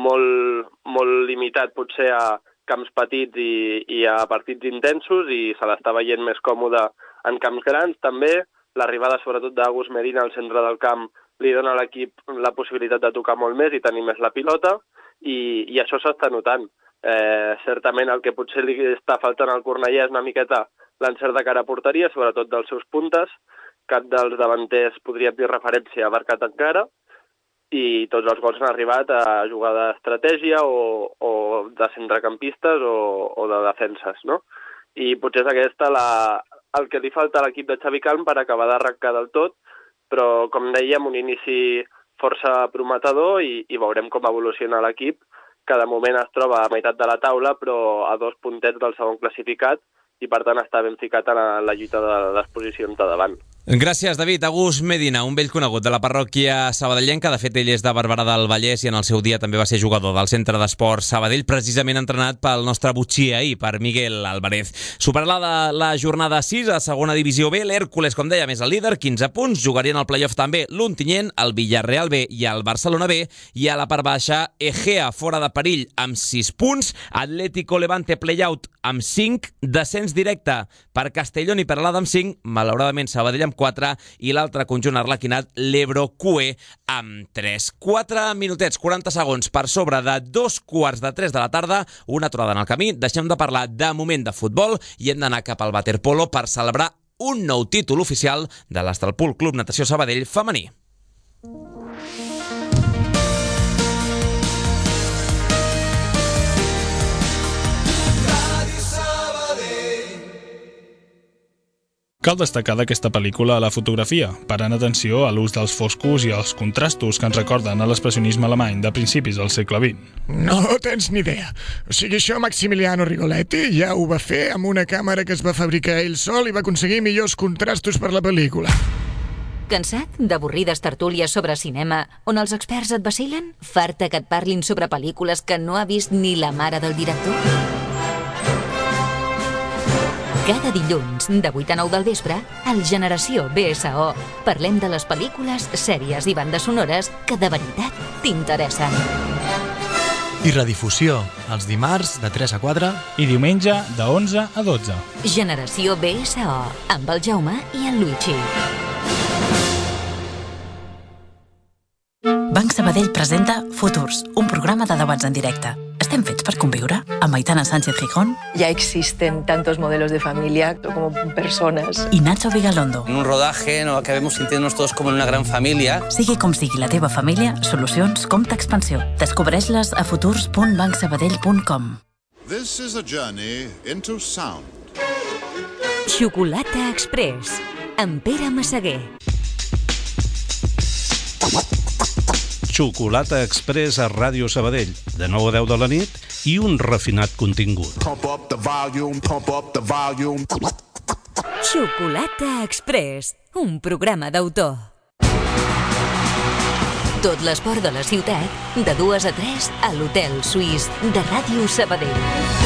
molt limitat potser a camps petits i a partits intensos i se l'està veient més còmode en camps grans també. L'arribada sobretot d'Agus Medina al centre del camp li dona a l'equip la possibilitat de tocar molt més i tenir més la pilota, i això s'està notant. Certament el que potser li està faltant al Cornellà és una miqueta l'encert de cara a porteria, sobretot dels seus puntes. Cap dels davanters podria dir referència a marcat encara, i tots els gols han arribat a jugada d'estratègia o de centrecampistes o de defenses, no? I potser és aquesta el que li falta a l'equip de Xavi Calm per acabar d'arrencar del tot, però, com dèiem, un inici força prometedor i veurem com evoluciona l'equip, que de moment es troba a meitat de la taula, però a 2 puntets del segon classificat, i per tant està ben ficat en la lluita de les posicions de davant. Gràcies, David. August Medina, un vell conegut de la parròquia sabadellenca. De fet, ell és de Barberà del Vallès i en el seu dia també va ser jugador del Centre d'Esports Sabadell, precisament entrenat pel nostre butxí ahir, per Miguel Álvarez. Superada la jornada 6 a segona divisió B, l'Hèrcules, com dèiem, és el líder, 15 punts. Jugarien al playoff també l'Ontinyent, el Villarreal B i el Barcelona B. I a la part baixa, Egea, fora de perill, amb 6 punts. Atlético Levante, playout, amb 5. Descens directe per Castellón i per l'Ada amb 5. Malauradament, Sabadell amb 4 i l'altre conjunt arlequinat, l'Ebro QE, amb 3. 4 minutets, 40 segons per sobre de 2:15 de la tarda, una aturada en el camí. Deixem de parlar de moment de futbol i hem d'anar cap al waterpolo per celebrar un nou títol oficial de l'Astralpool Club Natació Sabadell femení. Cal destacar d'aquesta pel·lícula la fotografia, parant atenció a l'ús dels foscos i els contrastos que ens recorden a l'expressionisme alemany de principis del segle XX. No tens ni idea. O sigui, això Maximiliano Rigoletti ja ho va fer amb una càmera que es va fabricar ell sol i va aconseguir millors contrastos per la pel·lícula. Cansat d'avorrides tertúlies sobre cinema on els experts et vacilen? Farta que et parlin sobre pel·lícules que no ha vist ni la mare del director? Cada dilluns, de 8 a 9 del vespre, al Generació BSO, parlem de les pel·lícules, sèries i bandes sonores que de veritat t'interessen. I redifusió, els dimarts de 3 a 4 i diumenge de 11 a 12. Generació BSO, amb el Jaume i el Luigi. Banc Sabadell presenta Futurs, un programa de debats en directe. ¿Estem fets per conviure? Amb Aitana Sánchez Gijón. Ya existen tantos modelos de familia como personas. Y Nacho Vigalondo. En un rodaje en el que acabemos sintiéndonos todos como en una gran família. Sigui com sigui la teva família, solucions Compte Expansió. Descobreix-les a futurs.bancsabadell.com. This is a journey into sound. Xocolata Express, amb Pere Massaguer. Xocolata Express a Ràdio Sabadell, de 9 a 10 de la nit i un refinat contingut. Xocolata Express, un programa d'autor. Tot l'esport de la ciutat, de 2 a 3 a l'Hotel Suís de Ràdio Sabadell.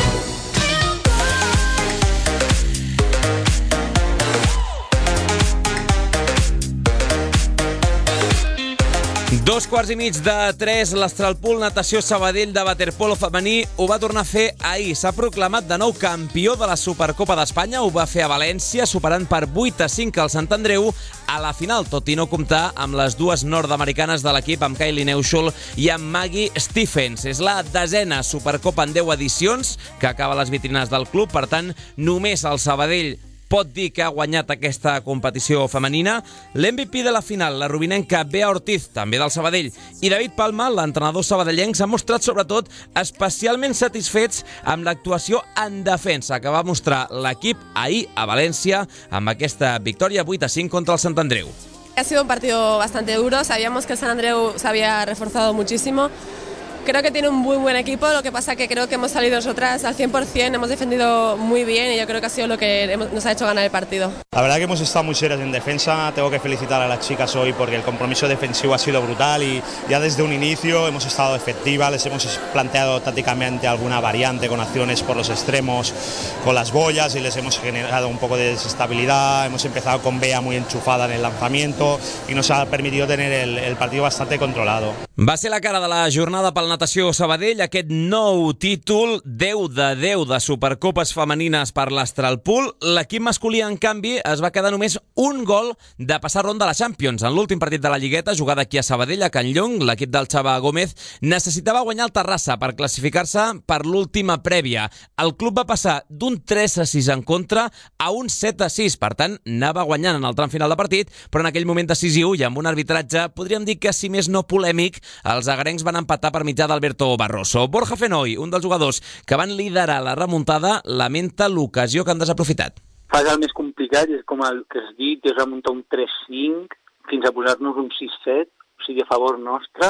Dos quarts i mig de 3, l'Astralpool Natació Sabadell de waterpolo femení ho va tornar a fer ahir. S'ha proclamat de nou campió de la Supercopa d'Espanya, ho va fer a València, superant per 8-5 al Sant Andreu a la final, tot i no comptar amb les dues nord-americanes de l'equip, amb Kylie Neuschel i amb Maggie Stephens. És la 10a Supercopa en 10 edicions que acaba a les vitrines del club, per tant, només el Sabadell pot dir que ha guanyat aquesta competició femenina. L'MVP de la final, la rubinenca Bea Ortiz, també del Sabadell, i David Palma, l'entrenador sabadellenc, s'ha mostrat sobretot especialment satisfets amb l'actuació en defensa que va mostrar l'equip ahir a València amb aquesta victòria 8-5 contra el Sant Andreu. Ha sido un partido bastante duro, sabíamos que el San Andreu se había reforzado muchísimo. Creo que tiene un muy buen equipo, lo que pasa que creo que hemos salido nosotras al 100%, hemos defendido muy bien y yo creo que ha sido lo que nos ha hecho ganar el partido. La verdad que hemos estado muy serias en defensa, tengo que felicitar a las chicas hoy porque el compromiso defensivo ha sido brutal y ya desde un inicio hemos estado efectivas, les hemos planteado tácticamente alguna variante con acciones por los extremos, con las boyas y les hemos generado un poco de desestabilidad, hemos empezado con Bea muy enchufada en el lanzamiento y nos ha permitido tener el partido bastante controlado. Va ser la cara de la jornada pel Natació Sabadell, aquest nou títol, 10 de 10 de Supercopes femenines per l'Astralpool. L'equip masculí, en canvi, es va quedar només un gol de passar ronda a la Champions. En l'últim partit de la Lligueta, jugada aquí a Sabadell, a Can Llong, l'equip del Xava Gómez necessitava guanyar el Terrassa per classificar-se per l'última prèvia. El club va passar d'un 3-6 en contra a un 7-6, per tant, anava guanyant en el tram final de partit, però en aquell moment decisiu i amb un arbitratge, podríem dir que, si més no polèmic, els agarencs van empatar per mitjà d'Alberto Barroso. Borja Fenoy, un dels jugadors que van liderar la remuntada, lamenta l'ocasió que han desaprofitat. Fas el més complicat, és com el que has dit, és remuntar un 3-5 fins a posar-nos un 6-7, o sigui, a favor nostre,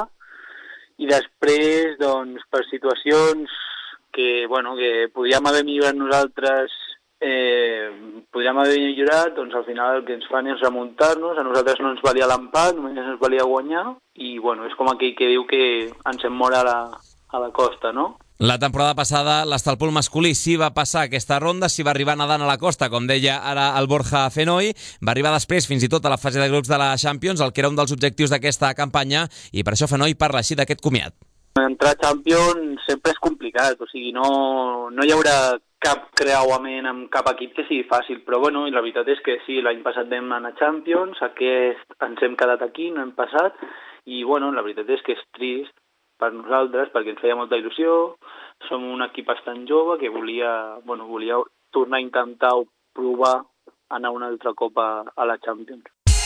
i després, doncs, per situacions que, bueno, que podríem haver millorat nosaltres podríem haver millorat, doncs al final el que ens fan és remuntar-nos, a nosaltres no ens valia l'empat, només ens valia guanyar, i bueno, és com aquell que diu que ens hem mort a la costa, no? La temporada passada l'Estalpol masculí sí va passar aquesta ronda, sí va arribar nedant a la costa, com deia ara el Borja Fenoy, va arribar després fins i tot a la fase de grups de la Champions, el que era un dels objectius d'aquesta campanya, i per això Fenoy parla així d'aquest comiat. Entrar a Champions sempre és complicat, o sigui, no hi haurà cap creuament amb cap equip que sigui fàcil, però bueno, la veritat és que sí, l'any passat vam anar a Champions, aquest ens hem quedat aquí, no hem passat, i bueno, la veritat és que és trist per nosaltres, perquè ens feia molta il·lusió, som un equip bastant jove que volia tornar a intentar o provar anar un altre cop a la Champions.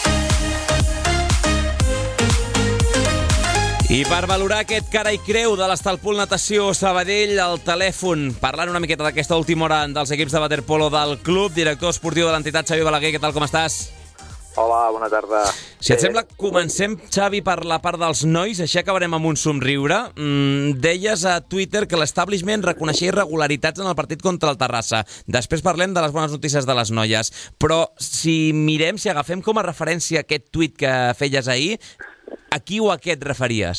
I per valorar aquest cara i creu de l'Estalpol Natació Sabadell, al telèfon, parlant una miqueta d'aquesta última hora dels equips de waterpolo del club, director esportiu de l'entitat, Xavi Balaguer, què tal, com estàs? Hola, bona tarda. Si et sembla, comencem, Xavi, per la part dels nois, així acabarem amb un somriure. Deies a Twitter que l'establishment reconeixia irregularitats en el partit contra el Terrassa. Després parlem de les bones notícies de les noies. Però si mirem, si agafem com a referència aquest tuit que feies ahir, a qui o a què et referies?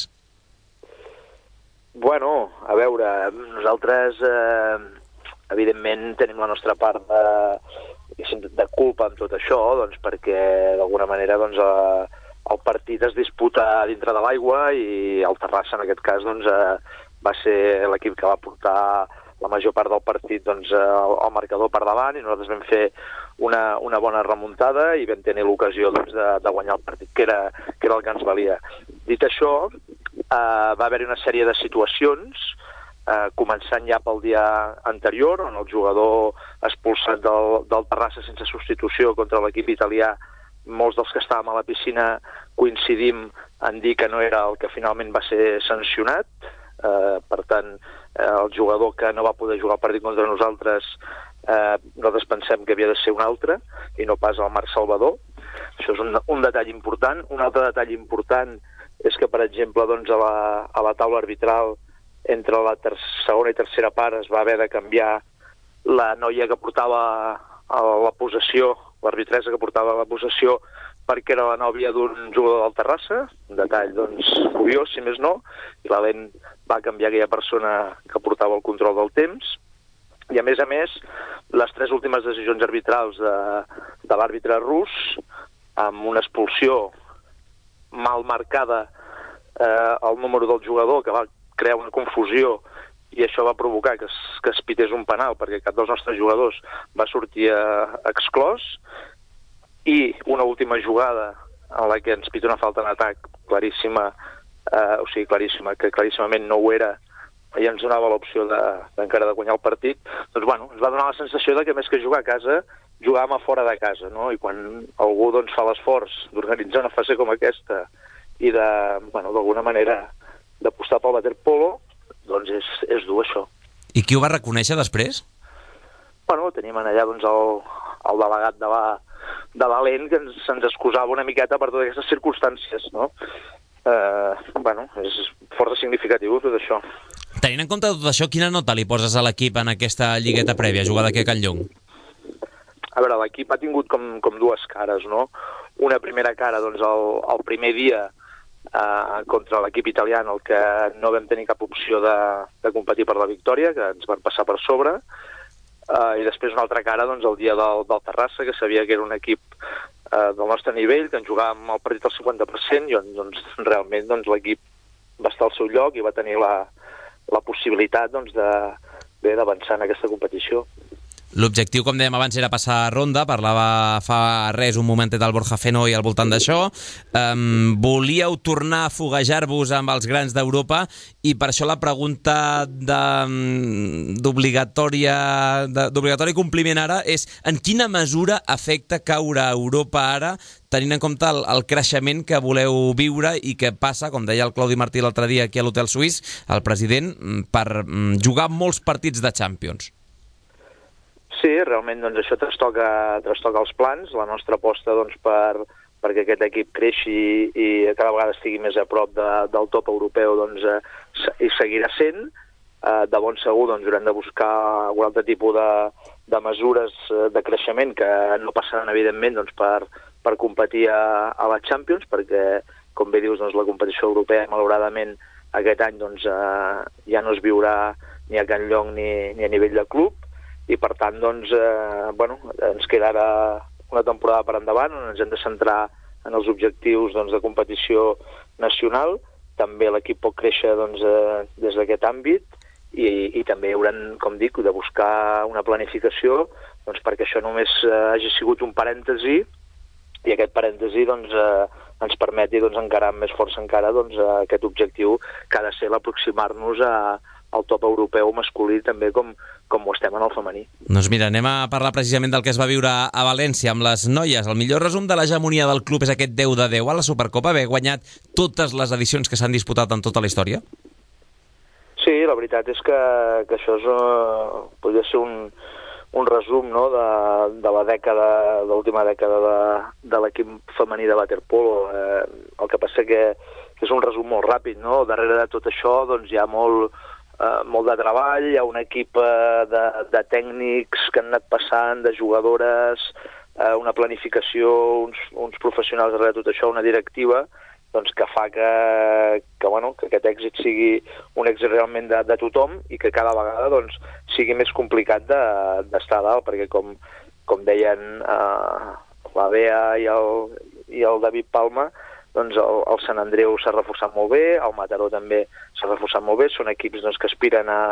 Bueno, a veure, nosaltres evidentment tenim la nostra part de culpa amb tot això, doncs, perquè d'alguna manera doncs, el partit es disputa dintre de l'aigua i el Terrassa en aquest cas doncs, va ser l'equip que va portar la major part del partit doncs, el marcador per davant, i nosaltres vam fer una bona remuntada i vam tenir l'ocasió doncs, de guanyar el partit, que era el que ens valia. Dit això, va haver-hi una sèrie de situacions, començant ja pel dia anterior, on el jugador expulsat del Terrassa sense substitució contra l'equip italià, molts dels que estàvem a la piscina coincidim en dir que no era el que finalment va ser sancionat. Per tant, el jugador que no va poder jugar el partit contra nosaltres, nosaltres pensem que havia de ser un altre i no pas el Marc Salvador. Això és un detall important. Un altre detall important és que, per exemple, doncs, a la taula arbitral entre la segona i tercera part es va haver de canviar la noia que portava la possessió, l'arbitressa que portava la possessió, perquè era la nòvia d'un jugador del Terrassa, un detall doncs, curiós, si més no, i la Lent va canviar aquella persona que portava el control del temps. I a més, les 3 últimes decisions arbitrals de l'àrbitre rus, amb una expulsió mal marcada al número del jugador, que va crear una confusió, i això va provocar que es pités un penal, perquè cap dels nostres jugadors va sortir exclòs, i una última jugada en la que ens pita una falta en atac claríssima, que claríssimament no ho era, i ens donava l'opció encara de guanyar el partit. Doncs, bueno, ens va donar la sensació de que més que jugar a casa, jugàvem a fora de casa, no? I quan algú doncs, fa l'esforç d'organitzar una fase com aquesta i d'alguna manera d'apostar pel waterpolo, doncs és dur això. I qui ho va reconèixer després? Bueno, tenim allà doncs, el delegat de la Lent, que se'ns excusava una miqueta per totes aquestes circumstàncies, no? És força significatiu tot això. Tenint en compte tot això, quina nota li poses a l'equip en aquesta lligueta prèvia, jugada aquí a Can Llong? A veure, l'equip ha tingut com 2 cares, no? Una primera cara, doncs, el primer dia contra l'equip italià, en el que no vam tenir cap opció de competir per la victòria, que ens van passar per sobre, i després una altra cara, doncs, el dia del Terrassa, que sabia que era un equip del nostre nivell, que en jugàvem el partit al 50%, i on doncs, realment doncs, l'equip va estar al seu lloc i va tenir la possibilitat doncs, d'avançar en aquesta competició. L'objectiu, com dèiem abans, era passar ronda. Parlava fa res, un momentet, el Borja Fenoy al voltant d'això. Volíeu tornar a foguejar-vos amb els grans d'Europa, i per això la pregunta d'obligatori compliment ara és: en quina mesura afecta caure a Europa ara, tenint en compte el creixement que voleu viure i que passa, com deia el Claudi Martí l'altre dia aquí a l'Hotel Suís, el president, per jugar molts partits de Champions? Sí, realment doncs, això trastoca els plans. La nostra aposta doncs, perquè aquest equip creixi i cada vegada estigui més a prop del top europeu doncs, hi seguirà sent, de bon segur doncs, haurem de buscar algun altre tipus de mesures de creixement que no passaran, evidentment, doncs, per competir a la Champions, perquè, com bé dius, doncs, la competició europea, malauradament, aquest any doncs, ja no es viurà ni a Can Llong ni a nivell de club, i per tant doncs, ens queda ara una temporada per endavant on ens hem de centrar en els objectius doncs, de competició nacional. També l'equip pot créixer doncs, des d'aquest àmbit i també haurem, com dic, de buscar una planificació doncs, perquè això només hagi sigut un parèntesi i aquest parèntesi doncs, ens permeti doncs, encarar amb més força encara doncs, aquest objectiu que ha de ser l'aproximar-nos al top europeu masculí també com ho estem en el femení. Doncs mira, anem a parlar precisament del que es va viure a València amb les noies. El millor resum de l'hegemonia del club és aquest 10-10 a la Supercopa, haver guanyat totes les edicions que s'han disputat en tota la història? Sí, la veritat és que això podria ser un resum, no?, de la dècada, de l'última dècada de l'equip femení de waterpolo. El que passa que és un resum molt ràpid, no? Darrere de tot això doncs, hi ha molt de treball, hi ha un equip de tècnics que han anat passant, de jugadores, una planificació, uns professionals darrere de tot això, una directiva, doncs, que fa que aquest èxit sigui un èxit realment de tothom i que cada vegada doncs, sigui més complicat d'estar a dalt, perquè com deien la Bea i el David Palma, doncs el Sant Andreu s'ha reforçat molt bé, el Mataró també s'ha reforçat molt bé, són equips doncs, que aspiren a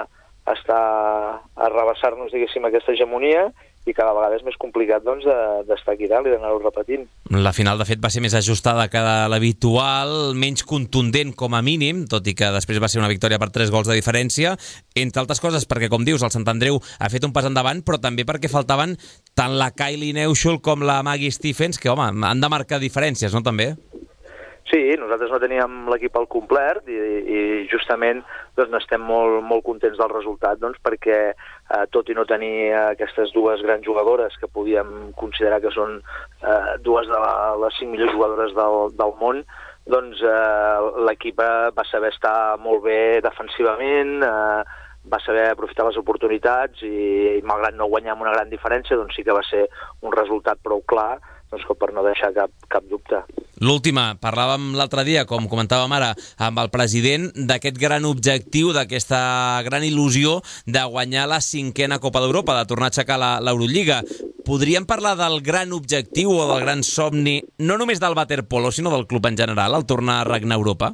rebassar-nos, diguéssim, aquesta hegemonia i cada vegada és més complicat doncs, d'estar aquí dalt i d'anar-ho repetint. La final, de fet, va ser més ajustada que l'habitual, menys contundent com a mínim, tot i que després va ser una victòria per 3 gols de diferència, entre altres coses perquè, com dius, el Sant Andreu ha fet un pas endavant, però també perquè faltaven tant la Kylie Neuschel com la Maggie Stephens, que, home, han de marcar diferències, no, també? Sí, nosaltres no teníem l'equip al complet i justament doncs, estem molt contents del resultat doncs, perquè tot i no tenir aquestes dues grans jugadores que podíem considerar que són dues de les 5 millors jugadores del món, doncs l'equip va saber estar molt bé defensivament, va saber aprofitar les oportunitats i malgrat no guanyar amb una gran diferència, doncs sí que va ser un resultat prou clar doncs, per no deixar cap dubte. L'última, parlàvem l'altre dia, com comentàvem ara, amb el president, d'aquest gran objectiu, d'aquesta gran il·lusió de guanyar la 5a Copa d'Europa, de tornar a aixecar l'Eurolliga. Podríem parlar del gran objectiu o del gran somni, no només del waterpolo, sinó del club en general, al tornar a regnar Europa?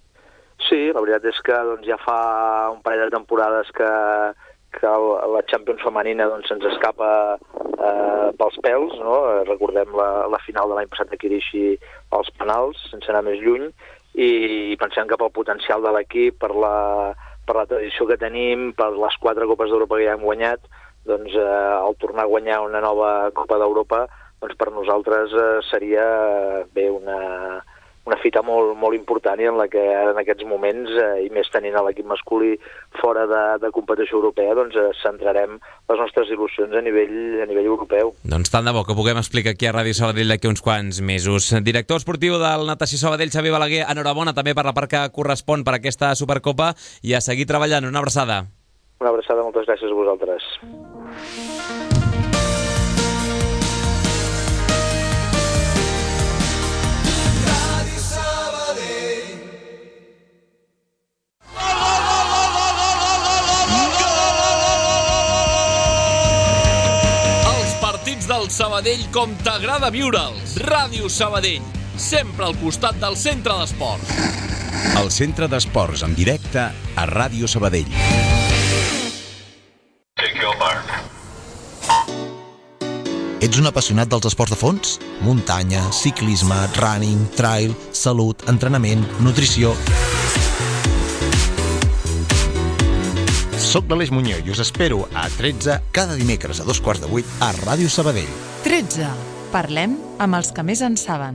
Sí, la veritat és que doncs, ja fa un parell de temporades que la Champions femenina doncs, se'ns escapa pels pèls, no? Recordem la final de l'any passat de Kirishi als penals, sense anar més lluny, i pensem que pel potencial de l'equip, per la tradició que tenim, per les 4 Copes d'Europa que ja hem guanyat, doncs al tornar a guanyar una nova Copa d'Europa, doncs per nosaltres seria bé una fita molt important i en la que en aquests moments, i més tenint l'equip masculí fora de competició europea, doncs centrarem les nostres il·lusions a nivell europeu. Doncs tant de bo que puguem explicar aquí a Ràdio Sabadell d'aquí uns quants mesos. Director esportiu del Natació Sabadell, Xavier Balaguer, enhorabona també per la part que correspon per aquesta Supercopa i a seguir treballant. Una abraçada. Una abraçada, moltes gràcies a vosaltres. Del Sabadell com t'agrada viure'ls. Ràdio Sabadell, sempre al costat del centre d'esports. El centre d'esports en directe a Ràdio Sabadell. Ets un apassionat dels esports de fons? Muntanya, ciclisme, running, trail, salut, entrenament, nutrició... Soc l'Aleix Muñoz i us espero a 13 cada dimecres a 7:15 a Ràdio Sabadell. 13. Parlem amb els que més en saben.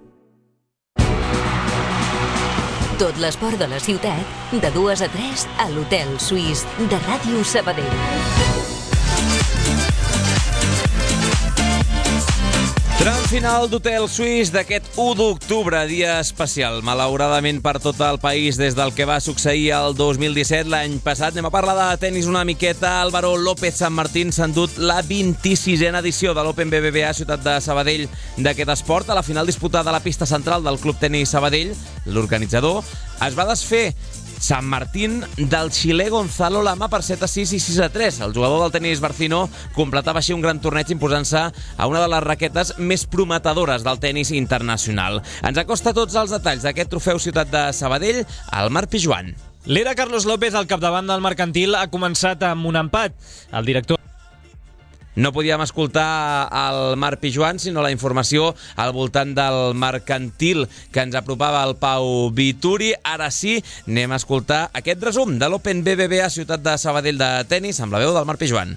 Tot l'esport de la ciutat, de 2 a 3 a l'Hotel Suís de Ràdio Sabadell. Tram final d'Hotel Suís d'aquest 1 d'octubre, dia especial, malauradament per tot el país des del que va succeir el 2017, l'any passat. Anem a parlar de tenis una miqueta. Álvaro López San Martín s'ha endut la 26a edició de l'Open BBVA Ciutat de Sabadell d'aquest esport. A la final disputada a la pista central del Club Tenis Sabadell, l'organitzador es va desfer San Martín del xilè Gonzalo Lama per 7-6 i 6-3. El jugador del tenis barcino completava així un gran torneig imposant-se a una de les raquetes més prometedores del tenis internacional. Ens acosta tots els detalls d'aquest trofeu Ciutat de Sabadell al Marc Pijuan. L'era Carlos López al capdavant del Mercantil ha començat amb un empat. El director No podíem escoltar el Marc Pijuan, sinó la informació al voltant del Mercantil que ens apropava el Pau Vituri. Ara sí, anem a escoltar aquest resum de l'Open BBVA Ciutat de Sabadell de tenis amb la veu del Marc Pijuan.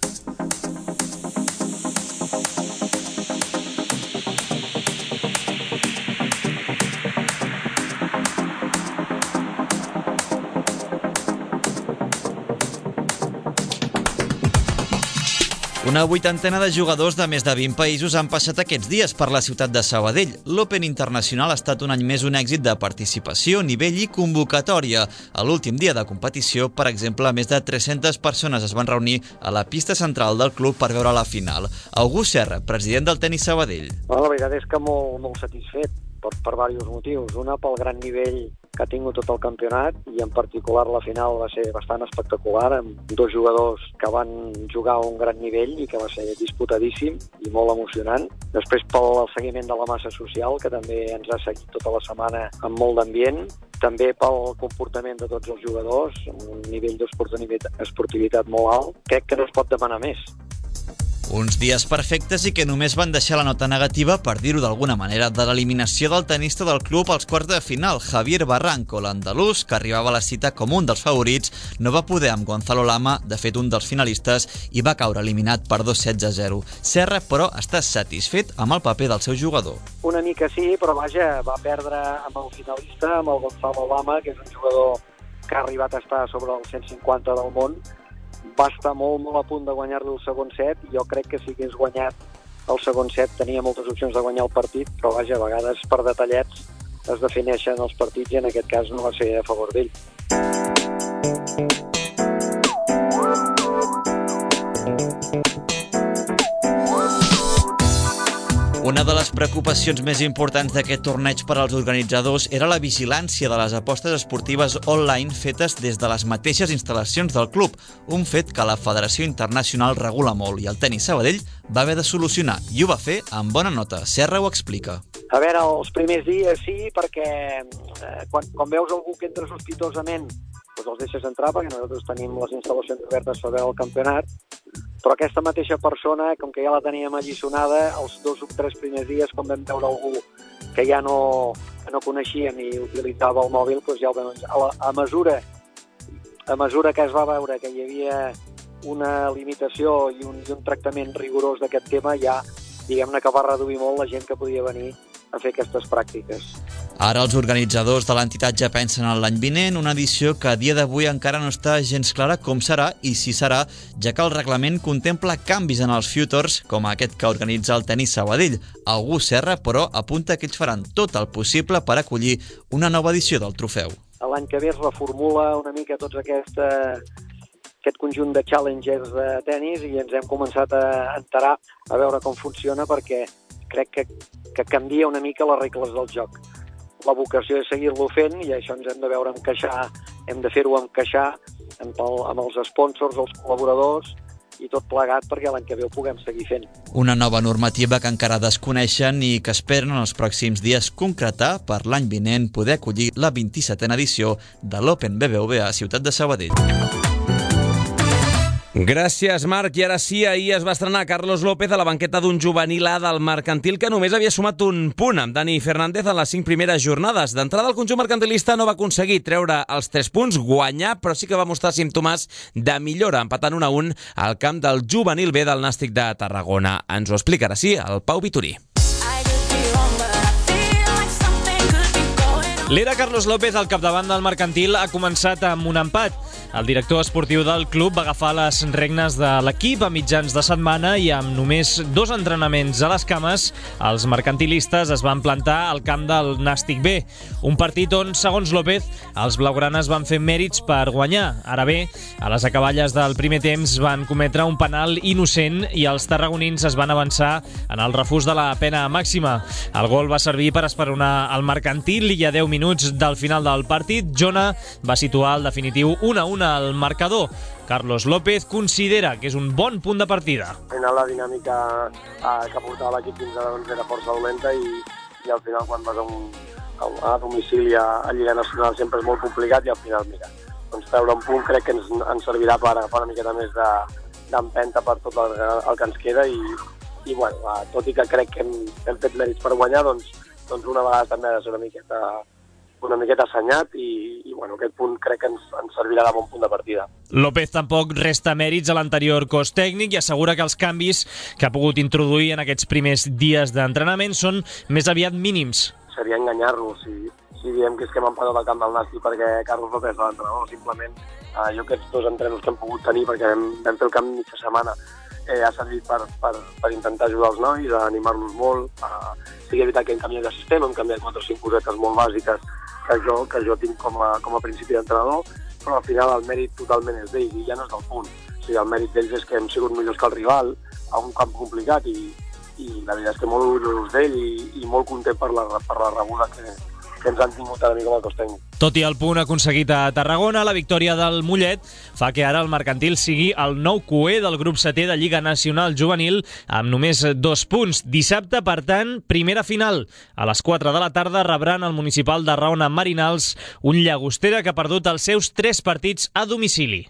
Una vuitantena de jugadors de més de 20 països han passat aquests dies per la ciutat de Sabadell. L'Open Internacional ha estat un any més un èxit de participació, nivell i convocatòria. A l'últim dia de competició, per exemple, més de 300 persones es van reunir a la pista central del club per veure la final. August Serra, president del Tenis Sabadell. La veritat és que molt satisfet per diversos motius. Una, pel gran nivell que ha tingut tot el campionat, i en particular la final va ser bastant espectacular, amb dos jugadors que van jugar a un gran nivell i que va ser disputadíssim i molt emocionant. Després pel seguiment de la massa social, que també ens ha seguit tota la setmana amb molt d'ambient. També pel comportament de tots els jugadors, amb un nivell d'esportivitat molt alt. Crec que no es pot demanar més. Uns dies perfectes i que només van deixar la nota negativa, per dir-ho d'alguna manera, de l'eliminació del tenista del club als quarts de final. Javier Barranco, l'andalús, que arribava a la cita com un dels favorits, no va poder amb Gonzalo Lama, de fet un dels finalistes, i va caure eliminat per 2-16-0. Serra, però, està satisfet amb el paper del seu jugador. Una mica sí, però vaja, va perdre amb el finalista, amb el Gonzalo Lama, que és un jugador que ha arribat a estar sobre el 150 del món. Va estar molt a punt de guanyar-li el segon set, i jo crec que si hagués guanyat el segon set tenia moltes opcions de guanyar el partit, però vaja, a vegades per detallets es defineixen els partits i en aquest cas no va ser a favor d'ell. Una de les preocupacions més importants d'aquest torneig per als organitzadors era la vigilància de les apostes esportives online fetes des de les mateixes instal·lacions del club, un fet que la Federació Internacional regula molt i el Tenis Sabadell va haver de solucionar, i ho va fer amb bona nota. Serra ho explica. A veure, els primers dies sí, perquè quan veus algú que entra sospitosament, doncs els deixes entrar, perquè nosaltres tenim les instal·lacions obertes per veure el campionat, però aquesta mateixa persona, com que ja la teníem alliçonada, els 2 o 3 primers dies, quan vam veure algú que ja no coneixíem i utilitzava el mòbil, doncs ja ho vam... A mesura que es va veure que hi havia una limitació i un tractament rigorós d'aquest tema, ja, diguem-ne que va reduir molt la gent que podia venir a fer aquestes pràctiques. Ara els organitzadors de l'entitat ja pensen en l'any vinent, una edició que a dia d'avui encara no està gens clara com serà i si serà, ja que el reglament contempla canvis en els futures, com aquest que organitza el Tenis Sabadell. August Serra, però, apunta que ells faran tot el possible per acollir una nova edició del trofeu. L'any que ve es reformula una mica tots aquest conjunt de challengers de tenis i ens hem començat a enterar a veure com funciona, perquè crec que canvia una mica les regles del joc. La vocació és seguir-lo fent i això ens hem de veure encaixar, hem de fer-ho encaixar amb els sponsors, els col·laboradors i tot plegat perquè l'any que ve ho puguem seguir fent. Una nova normativa que encara desconeixen i que esperen en els pròxims dies concretar per l'any vinent poder acollir la 27a edició de l'Open BBVA Ciutat de Sabadell. Gràcies, Marc. I ara sí, ahir es va estrenar Carlos López a la banqueta d'un juvenil A del Mercantil que només havia sumat un punt amb Dani Fernández en les 5 primeres jornades. D'entrada, el conjunt mercantilista no va aconseguir treure els 3 punts, guanyar, però sí que va mostrar símptomes de millora, empatant 1-1 al camp del juvenil B del Nàstic de Tarragona. Ens ho explica ara sí el Pau Vituri. L'era Carlos López al capdavant del Mercantil ha començat amb un empat. el director esportiu del club va agafar les regnes de l'equip a mitjans de setmana i amb només 2 entrenaments a les cames, els mercantilistes es van plantar al camp del Nàstic B. Un partit on, segons López, els blaugranes van fer mèrits per guanyar. Ara bé, a les acaballes del primer temps van cometre un penal innocent i els tarragonins es van avançar en el refús de la pena màxima. El gol va servir per esperonar el mercantil i a 10 minuts del final del partit, Jona va situar el definitiu 1-1 al marcador. Carlos López considera que és un bon punt de partida. Al final la dinàmica que portava l'equip fins ara era força dolenta i al final quan vas a domicili a Lliga Nacional sempre és molt complicat i al final, mira, doncs treure un punt crec que ens servirà per agafar una miqueta més d'empenta per tot el que ens queda i bueno, tot i que crec que hem fet mèrits per guanyar, doncs una vegada també ha de ser una miqueta assenyat i bueno, aquest punt crec que ens servirà de bon punt de partida. López tampoc resta mèrits a l'anterior cos tècnic i assegura que els canvis que ha pogut introduir en aquests primers dies d'entrenament són més aviat mínims. Seria enganyar-nos si diem que és que hem empatat el camp del Nàstic perquè Carlos López és l'entrenador. Simplement jo aquests 2 entrenos que hem pogut tenir perquè vam fer el camp mitja setmana ha servit per intentar ajudar els nois, a animar-los molt, sigui evitar que hem canviat de sistema, hem canviat 4 o 5 cosetes molt bàsiques que jo tinc com a principi d'entrenador, però al final el mèrit totalment és d'ells i ja no és del punt. O sigui, el mèrit d'ells és que hem sigut millors que el rival a un camp complicat i la veritat és que molt orgullosos d'ell i molt content per la rebuda que ens han tingut a mi com a cos tècnic. Tot i el punt aconseguit a Tarragona, la victòria del Mollet fa que ara el mercantil sigui el nou cuer del grup 7è de Lliga Nacional Juvenil amb només 2 punts. Dissabte, per tant, primera final. A les 4 de la tarda rebran el municipal de Raona Marinals, un Llagostera que ha perdut els seus 3 partits a domicili.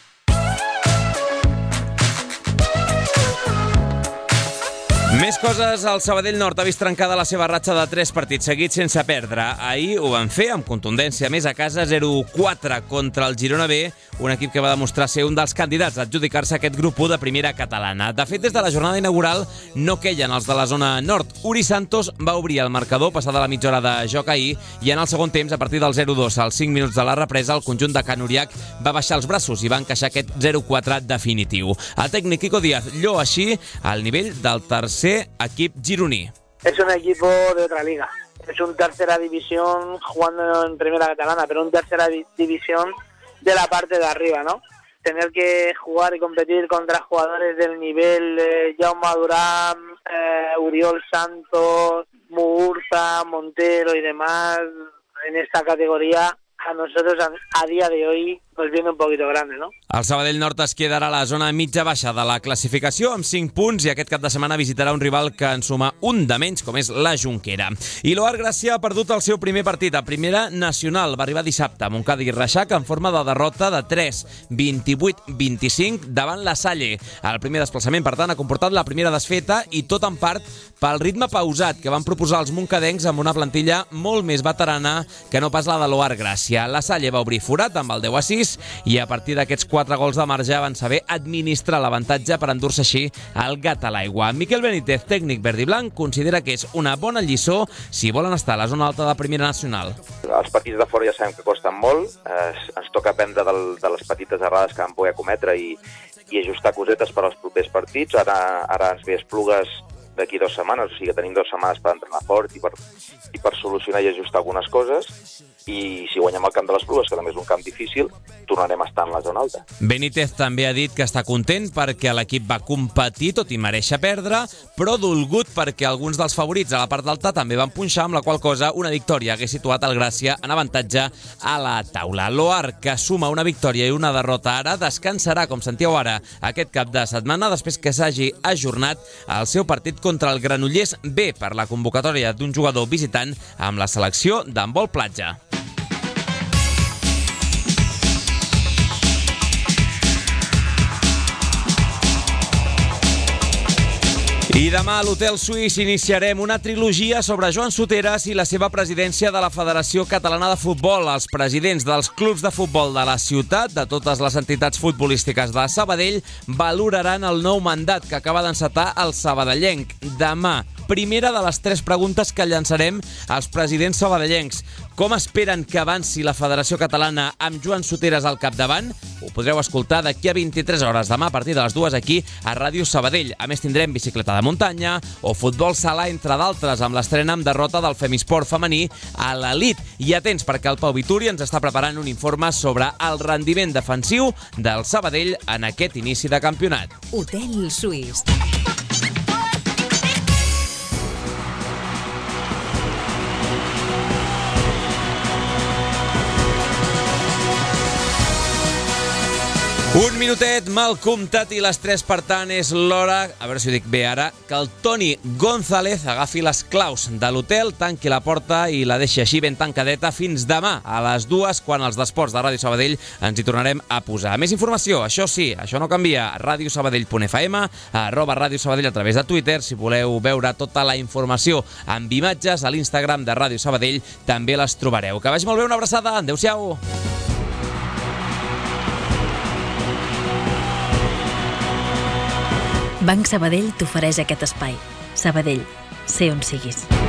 Més coses, el Sabadell Nord ha vist trencada la seva ratxa de 3 partits seguits sense perdre. Ahir ho van fer amb contundència més a casa, 0-4 contra el Girona B, un equip que va demostrar ser un dels candidats a adjudicar-se aquest grup 1 de primera catalana. De fet, des de la jornada inaugural no queien els de la zona nord. Uri Santos va obrir el marcador passada la mitja hora de joc ahir i en el segon temps, a partir del 0-2 als 5 minuts de la represa, el conjunt de Can Uriach va baixar els braços i va encaixar aquest 0-4 definitiu. El tècnic Quico Díaz lloa així al nivell del tercer equip gironí. Es un equipo de otra liga. Es un tercera división jugando en primera catalana, pero un tercera división de la parte de arriba, ¿no? Tener que jugar y competir contra jugadores del nivel Jaume Durán, Uriol Santos, Muguruza, Montero y demás en esta categoría, a nosotros a día de hoy nos viene un poquito grande, ¿no? El Sabadell Nord es quedarà a la zona mitja-baixa de la classificació amb 5 punts i aquest cap de setmana visitarà un rival que en suma un de menys, com és la Jonquera. I l'Oar Gràcia ha perdut el seu primer partit a primera nacional. Va arribar dissabte a Montcada i Reixac en forma de derrota de 3, 28-25 davant la Salle. El primer desplaçament, per tant, ha comportat la primera desfeta i tot en part pel ritme pausat que van proposar els moncadencs amb una plantilla molt més veterana que no pas la de l'Oar Gràcia. La Salle va obrir forat amb el 10-6 i a partir d'aquests 4 gols de marge van saber administrar l'avantatge per endur-se així el gat a l'aigua. Miquel Benítez, tècnic verd i blanc, considera que és una bona lliçó si volen estar a la zona alta de primera nacional. Els partits de fora ja sabem que costen molt, ens toca aprendre de les petites errades que vam poder cometre i ajustar cosetes per als propers partits. Ara ens ve Esplugues d'aquí 2 setmanes, o sigui que tenim 2 setmanes per entrenar fort i per solucionar i ajustar algunes coses, i si guanyem el camp de les Esplugues, que també és un camp difícil, tornarem a estar en la zona alta. Benítez també ha dit que està content perquè l'equip va competir, tot i mereixer perdre, però dolgut perquè alguns dels favorits a la part alta també van punxar, amb la qual cosa una victòria hagués situat el Gràcia en avantatge a la taula. L'Oar, que suma una victòria i una derrota ara, descansarà, com sentíeu ara, aquest cap de setmana després que s'hagi ajornat el seu partit contra el Granollers B per la convocatòria d'un jugador visitant amb la selecció d'handbol platja. I demà a l'Hotel Suís iniciarem una trilogia sobre Joan Soteras i la seva presidència de la Federació Catalana de Futbol. Els presidents dels clubs de futbol de la ciutat, de totes les entitats futbolístiques de Sabadell, valoraran el nou mandat que acaba d'encetar el sabadellenc. Demà primera de les 3 preguntes que llançarem als presidents sabadellencs. Com esperen que avanci la Federació Catalana amb Joan Soteras al capdavant? Ho podreu escoltar d'aquí a 23 hores, demà a partir de les 2 aquí a Ràdio Sabadell. A més, tindrem bicicleta de muntanya o futbol sala, entre d'altres, amb l'estrena amb derrota del Femisport femení a l'elit. I atents, perquè el Pau Vituri ens està preparant un informe sobre el rendiment defensiu del Sabadell en aquest inici de campionat. Hotel Suís. Un minutet mal comptat i les 3, per tant, és l'hora, a veure si ho dic bé ara, que el Toni González agafi les claus de l'hotel, tanqui la porta i la deixi així ben tancadeta fins demà a les 2, quan els d'Esports de Ràdio Sabadell ens hi tornarem a posar. Més informació, això sí, això no canvia, radiosabadell.fm, @Ràdio Sabadell a través de Twitter, si voleu veure tota la informació amb imatges, a l'Instagram de Ràdio Sabadell també les trobareu. Que vagi molt bé, una abraçada, adeu-siau! Banc Sabadell t'ofereix aquest espai. Sabadell, sé on siguis.